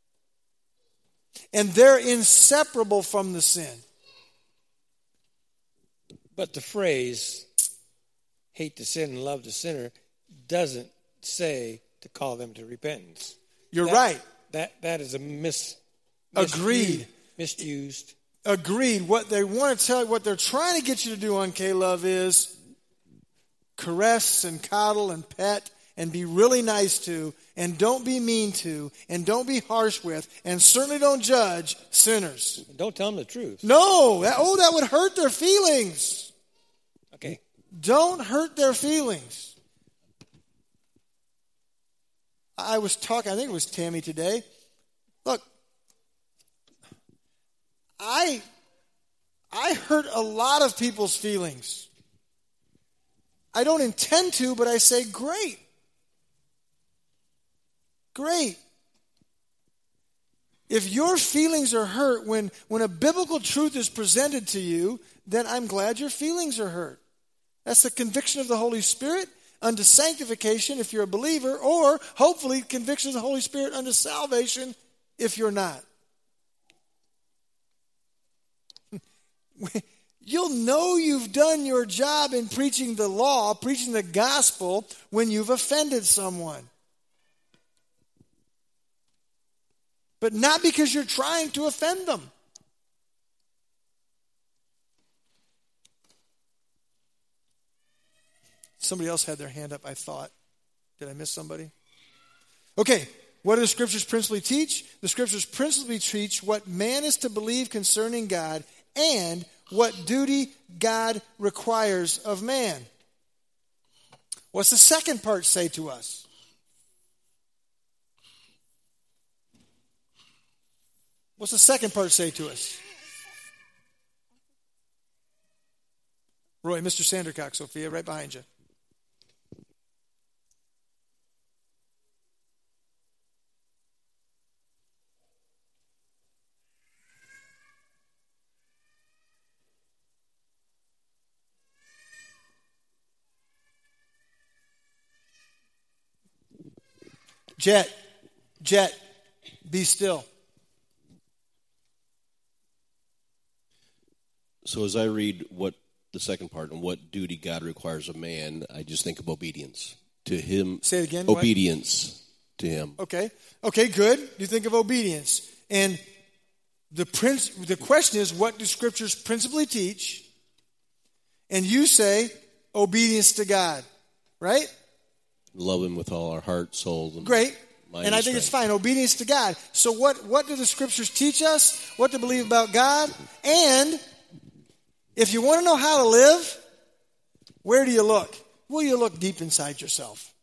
[SPEAKER 1] And they're inseparable from the sin.
[SPEAKER 11] But the phrase, hate the sin and love the sinner, doesn't say to call them to repentance.
[SPEAKER 1] You're
[SPEAKER 11] that,
[SPEAKER 1] right.
[SPEAKER 11] That That is a mis...
[SPEAKER 1] Agreed.
[SPEAKER 11] Misused.
[SPEAKER 1] Agreed. What they want to tell you, what they're trying to get you to do on K-Love is caress and coddle and pet and be really nice to, and don't be mean to, and don't be harsh with, and certainly don't judge sinners.
[SPEAKER 11] Don't tell them the truth.
[SPEAKER 1] No. That, oh, that would hurt their feelings.
[SPEAKER 11] Okay.
[SPEAKER 1] Don't hurt their feelings. I was talking, I think it was Tammy today. Look, I, I hurt a lot of people's feelings. I don't intend to, but I say, great. Great. If your feelings are hurt when, when a biblical truth is presented to you, then I'm glad your feelings are hurt. That's the conviction of the Holy Spirit unto sanctification if you're a believer, or hopefully conviction of the Holy Spirit unto salvation if you're not. You'll know you've done your job in preaching the law, preaching the gospel, when you've offended someone. But not because you're trying to offend them. Somebody else had their hand up, I thought. Did I miss somebody? Okay, what do the Scriptures principally teach? The Scriptures principally teach what man is to believe concerning God and what duty God requires of man. What's the second part say to us? What's the second part say to us? Roy, Mister Sandercock, Sophia, right behind you. Jet, Jet, be still.
[SPEAKER 12] So as I read what the second part and what duty God requires of man, I just think of obedience to him.
[SPEAKER 1] Say it again.
[SPEAKER 12] Obedience what? To him.
[SPEAKER 1] Okay. Okay, good. You think of obedience. And the prince, the question is, what do Scriptures principally teach? And you say obedience to God, right?
[SPEAKER 12] Love him with all our heart, soul, and
[SPEAKER 1] great.
[SPEAKER 12] Mind
[SPEAKER 1] and I
[SPEAKER 12] and
[SPEAKER 1] think
[SPEAKER 12] strength.
[SPEAKER 1] it's fine. Obedience to God. So what, what do the Scriptures teach us? What to believe about God? And if you want to know how to live, where do you look? Well, you look deep inside yourself.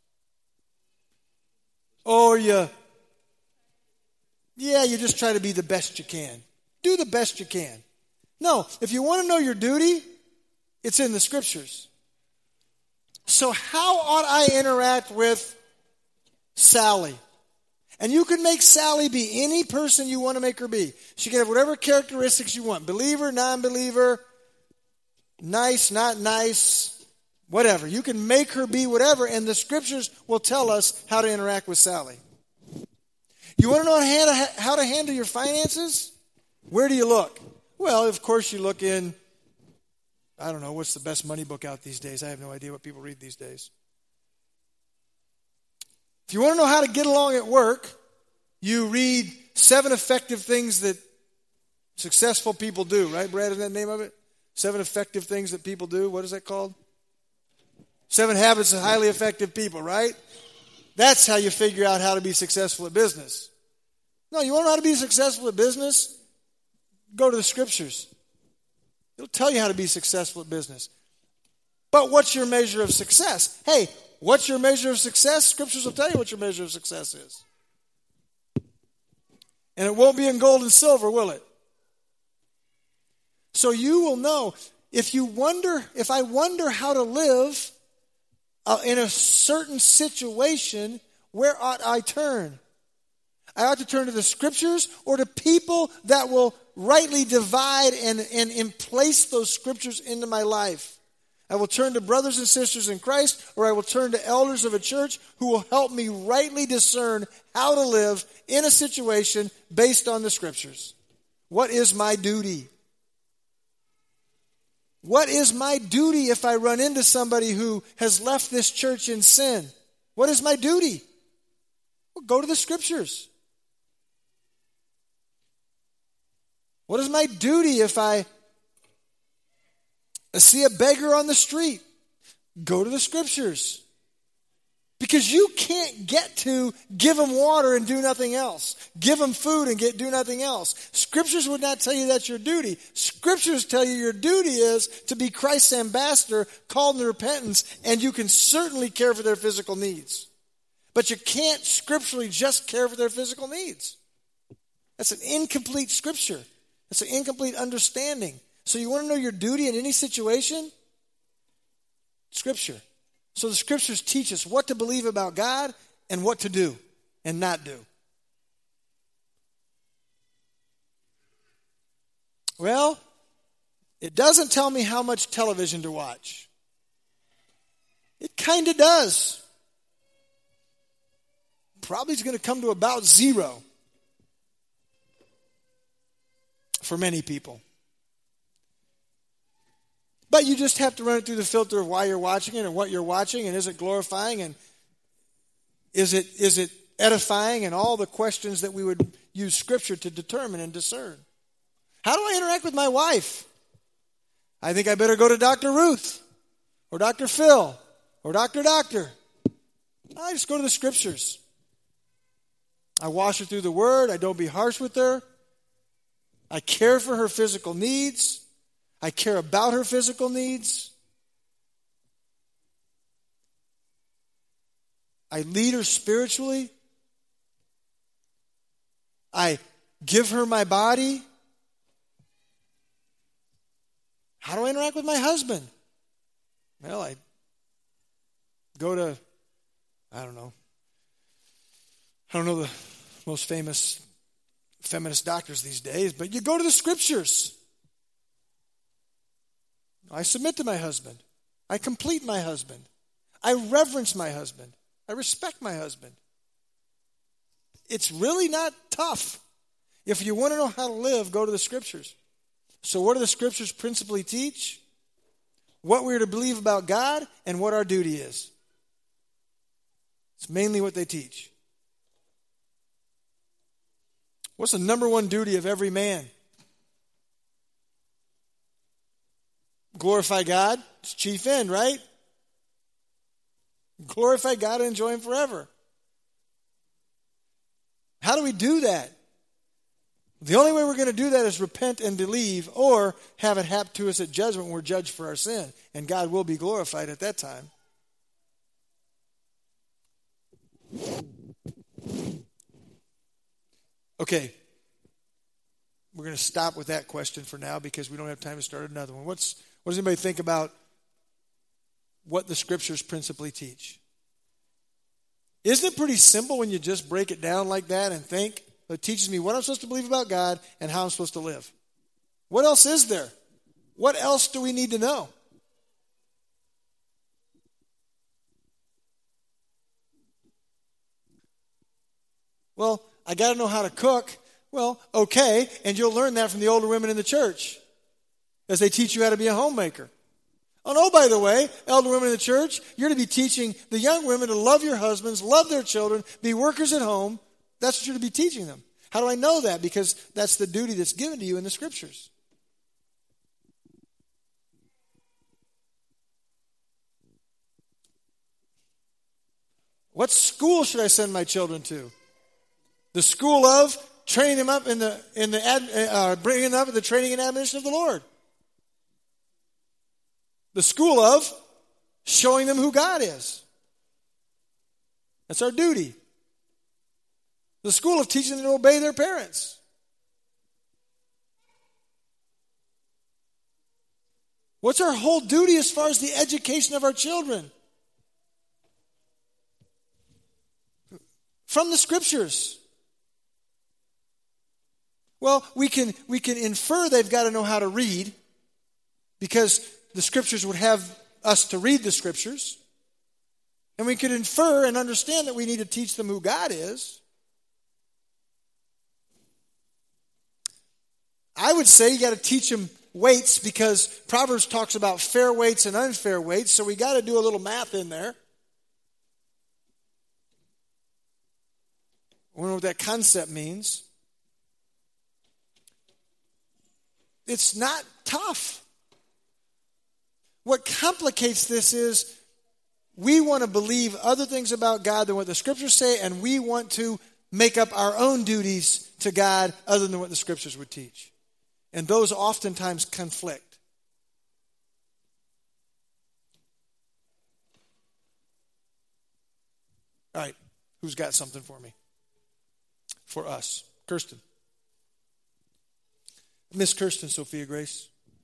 [SPEAKER 1] Or you, yeah, you just try to be the best you can. Do the best you can. No, if you want to know your duty, it's in the Scriptures. So how ought I interact with Sally? And you can make Sally be any person you want to make her be. She can have whatever characteristics you want. Believer, non-believer, nice, not nice, whatever. You can make her be whatever, and the Scriptures will tell us how to interact with Sally. You want to know how to, how to handle your finances? Where do you look? Well, of course you look in, I don't know, what's the best money book out these days? I have no idea what people read these days. If you want to know how to get along at work, you read Seven Effective Things That Successful People Do, right, Brad? Isn't that the name of it? Seven Effective Things That People Do. What is that called? Seven Habits of Highly Effective People, right? That's how you figure out how to be successful at business. No, you want to know how to be successful at business? Go to the Scriptures. It'll tell you how to be successful at business. But what's your measure of success? Hey, what's your measure of success? Scriptures will tell you what your measure of success is. And it won't be in gold and silver, will it? So you will know. If you wonder, if I wonder how to live uh, in a certain situation, where ought I turn? I ought to turn to the Scriptures or to people that will rightly divide and, and, and place those Scriptures into my life. I will turn to brothers and sisters in Christ, or I will turn to elders of a church who will help me rightly discern how to live in a situation based on the Scriptures. What is my duty? What is my duty if I run into somebody who has left this church in sin? What is my duty? Well, go to the Scriptures. What is my duty if I see a beggar on the street? Go to the Scriptures. Because you can't get to give them water and do nothing else. Give them food and get do nothing else. Scriptures would not tell you that's your duty. Scriptures tell you your duty is to be Christ's ambassador, called to repentance, and you can certainly care for their physical needs. But you can't scripturally just care for their physical needs. That's an incomplete Scripture. It's an incomplete understanding. So you want to know your duty in any situation? Scripture. So the Scriptures teach us what to believe about God and what to do and not do. Well, it doesn't tell me how much television to watch. It kind of does. Probably is going to come to about zero for many people. But you just have to run it through the filter of why you're watching it and what you're watching, and is it glorifying, and is it is it edifying, and all the questions that we would use Scripture to determine and discern. How do I interact with my wife? I think I better go to Doctor Ruth or Doctor Phil or Doctor Doctor. I just go to the Scriptures. I wash her through the Word. I don't be harsh with her. I care for her physical needs. I care about her physical needs. I lead her spiritually. I give her my body. How do I interact with my husband? Well, I go to, I don't know, I don't know the most famous feminist doctors these days, but you go to the Scriptures. I submit to my husband. I complete my husband. I reverence my husband. I respect my husband. It's really not tough. If you want to know how to live, go to the Scriptures. So what do the Scriptures principally teach? What we're to believe about God and what our duty is. It's mainly what they teach. What's the number one duty of every man? Glorify God. It's chief end, right? Glorify God and enjoy Him forever. How do we do that? The only way we're going to do that is repent and believe, or have it happen to us at judgment when we're judged for our sin. And God will be glorified at that time. Okay. We're going to stop with that question for now because we don't have time to start another one. What's, what does anybody think about what the Scriptures principally teach? Isn't it pretty simple when you just break it down like that and think? It teaches me what I'm supposed to believe about God and how I'm supposed to live. What else is there? What else do we need to know? Well, I got to know how to cook. Well, okay, and you'll learn that from the older women in the church as they teach you how to be a homemaker. Oh, no, by the way, elder women in the church, you're to be teaching the young women to love your husbands, love their children, be workers at home. That's what you're to be teaching them. How do I know that? Because that's the duty that's given to you in the Scriptures. What school should I send my children to? The school of training them up in the in the uh, bringing them up in the training and admonition of the Lord. The school of showing them who God is. That's our duty. The school of teaching them to obey their parents. What's our whole duty as far as the education of our children? From the Scriptures. Well, we can we can infer they've got to know how to read because the Scriptures would have us to read the Scriptures. And we could infer and understand that we need to teach them who God is. I would say you got to teach them weights because Proverbs talks about fair weights and unfair weights, so we got to do a little math in there. I wonder what that concept means. It's not tough. What complicates this is we want to believe other things about God than what the Scriptures say, and we want to make up our own duties to God other than what the Scriptures would teach. And those oftentimes conflict. All right, who's got something for me? For us. Kirsten. Miss Kirsten Sophia Grace.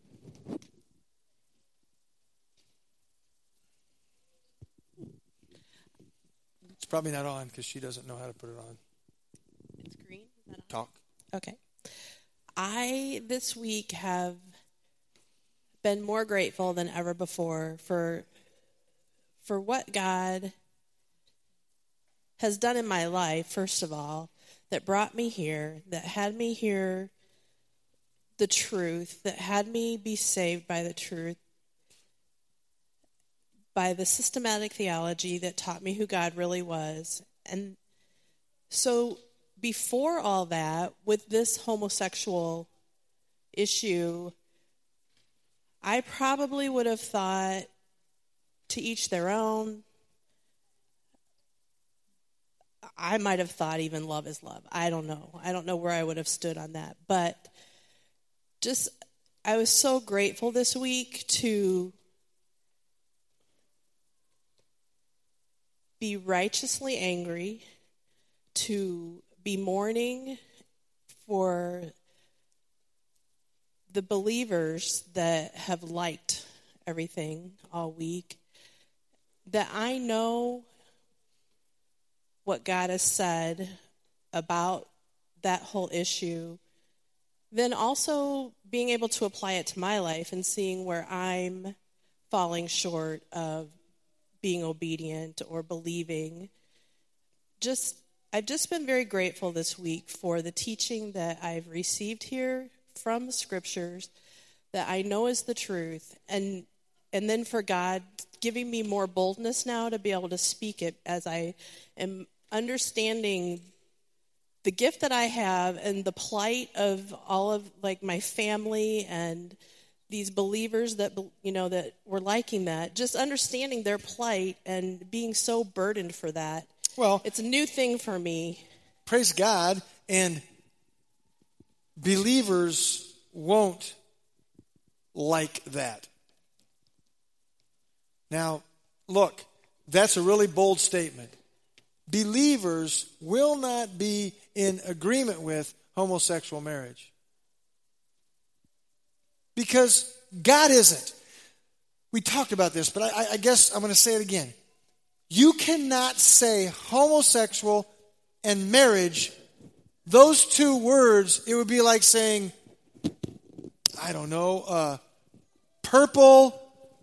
[SPEAKER 1] It's probably not on because she doesn't know how to put it on.
[SPEAKER 10] It's green. Is that on?
[SPEAKER 1] Talk.
[SPEAKER 10] Okay. I, this week, have been more grateful than ever before for, for what God has done in my life, first of all, that brought me here, that had me hear the truth, that had me be saved by the truth, by the systematic theology that taught me who God really was. And so before all that, with this homosexual issue, I probably would have thought, to each their own. I might have thought even love is love. I don't know. I don't know where I would have stood on that. But just, I was so grateful this week to be righteously angry, to be mourning for the believers that have liked everything all week, that I know what God has said about that whole issue, then also being able to apply it to my life and seeing where I'm falling short of being obedient or believing. Just, I've just been very grateful this week for the teaching that I've received here from the scriptures that I know is the truth, and and then for God giving me more boldness now to be able to speak it as I am understanding the gift that I have and the plight of all of like my family and these believers that, you know, that were liking that, just understanding their plight and being so burdened for that.
[SPEAKER 1] Well,
[SPEAKER 10] it's a new thing for me.
[SPEAKER 1] Praise God. And believers won't like that. Now, look, that's a really bold statement. Believers will not be in agreement with homosexual marriage. Because God isn't. We talked about this, but I, I guess I'm going to say it again. You cannot say homosexual and marriage, those two words, it would be like saying, I don't know, uh, purple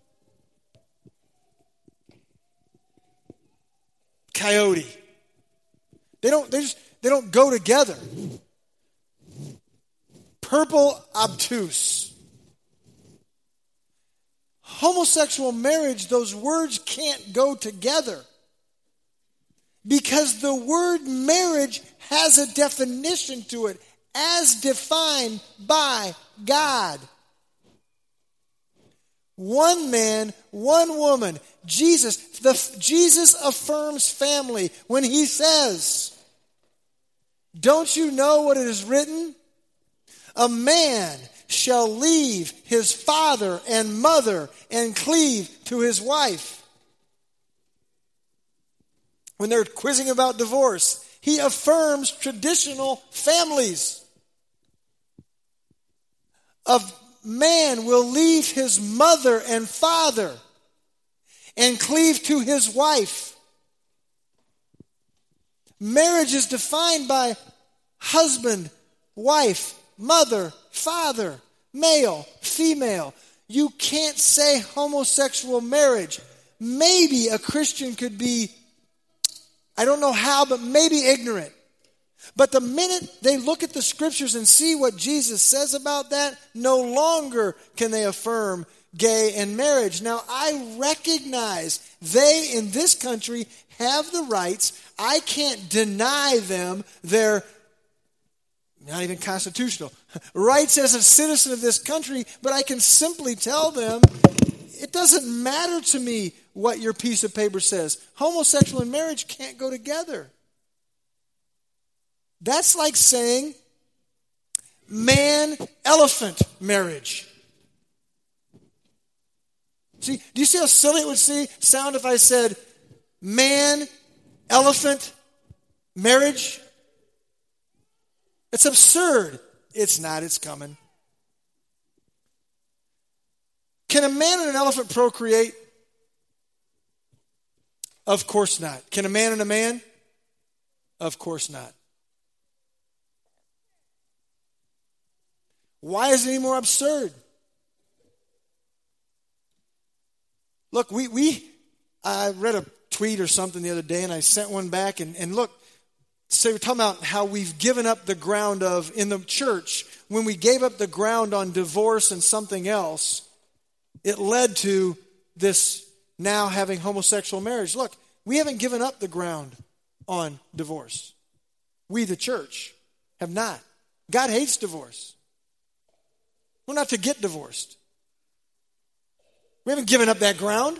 [SPEAKER 1] coyote. They don't. They just. They don't go together. Purple obtuse. Homosexual marriage. Those words can't go together because the word marriage has a definition to it, as defined by God. One man, one woman. Jesus, the, Jesus affirms family when he says, don't you know what it is written? A man shall leave his father and mother and cleave to his wife. When they're quizzing about divorce, he affirms traditional families. A man will leave his mother and father and cleave to his wife. Marriage is defined by husband, wife, mother, father, male, female. You can't say homosexual marriage. Maybe a Christian could be, I don't know how, but maybe ignorant. But the minute they look at the scriptures and see what Jesus says about that, no longer can they affirm gay and marriage. Now, I recognize they in this country have the rights. I can't deny them their, not even constitutional, rights as a citizen of this country, but I can simply tell them, it doesn't matter to me what your piece of paper says. Homosexual and marriage can't go together. That's like saying man-elephant marriage. See, do you see how silly it would see, sound if I said man-elephant marriage? It's absurd. It's not, it's coming. Can a man and an elephant procreate? Of course not. Can a man and a man? Of course not. Why is it any more absurd? Look, we, we I read a tweet or something the other day, and I sent one back, and, and look, so we're talking about how we've given up the ground of, in the church, when we gave up the ground on divorce and something else, it led to this now having homosexual marriage. Look, we haven't given up the ground on divorce. We, the church, have not. God hates divorce. We're not to get divorced. We haven't given up that ground.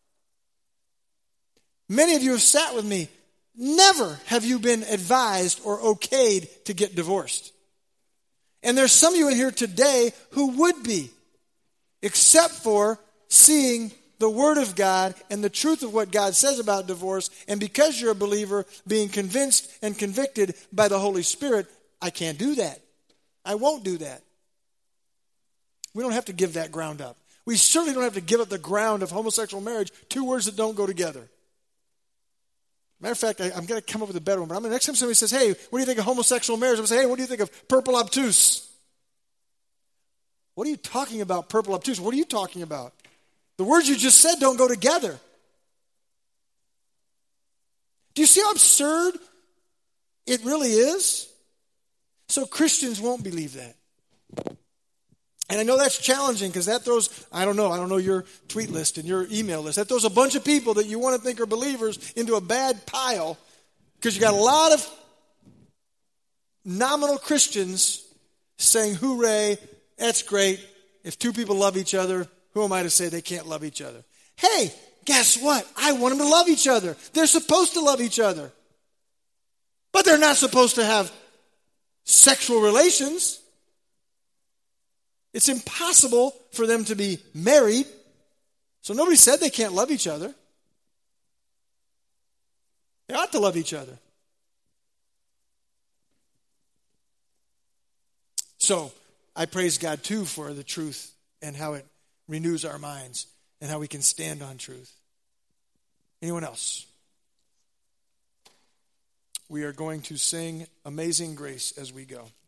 [SPEAKER 1] Many of you have sat with me. Never have you been advised or okayed to get divorced. And there's some of you in here today who would be, except for seeing the Word of God and the truth of what God says about divorce, and because you're a believer, being convinced and convicted by the Holy Spirit. I can't do that. I won't do that. We don't have to give that ground up. We certainly don't have to give up the ground of homosexual marriage, two words that don't go together. Matter of fact, I, I'm going to come up with a better one, but I'm gonna, next time somebody says, hey, what do you think of homosexual marriage? I'm going to say, hey, what do you think of purple obtuse? What are you talking about, purple obtuse? What are you talking about? The words you just said don't go together. Do you see how absurd it really is? So Christians won't believe that. And I know that's challenging because that throws, I don't know, I don't know your tweet list and your email list. That throws a bunch of people that you want to think are believers into a bad pile because you got a lot of nominal Christians saying, hooray, that's great. If two people love each other, who am I to say they can't love each other? Hey, guess what? I want them to love each other. They're supposed to love each other. But they're not supposed to have sexual relations. It's impossible for them to be married. So nobody said they can't love each other. They ought to love each other. So I praise God too for the truth and how it renews our minds and how we can stand on truth. Anyone else? We are going to sing Amazing Grace as we go.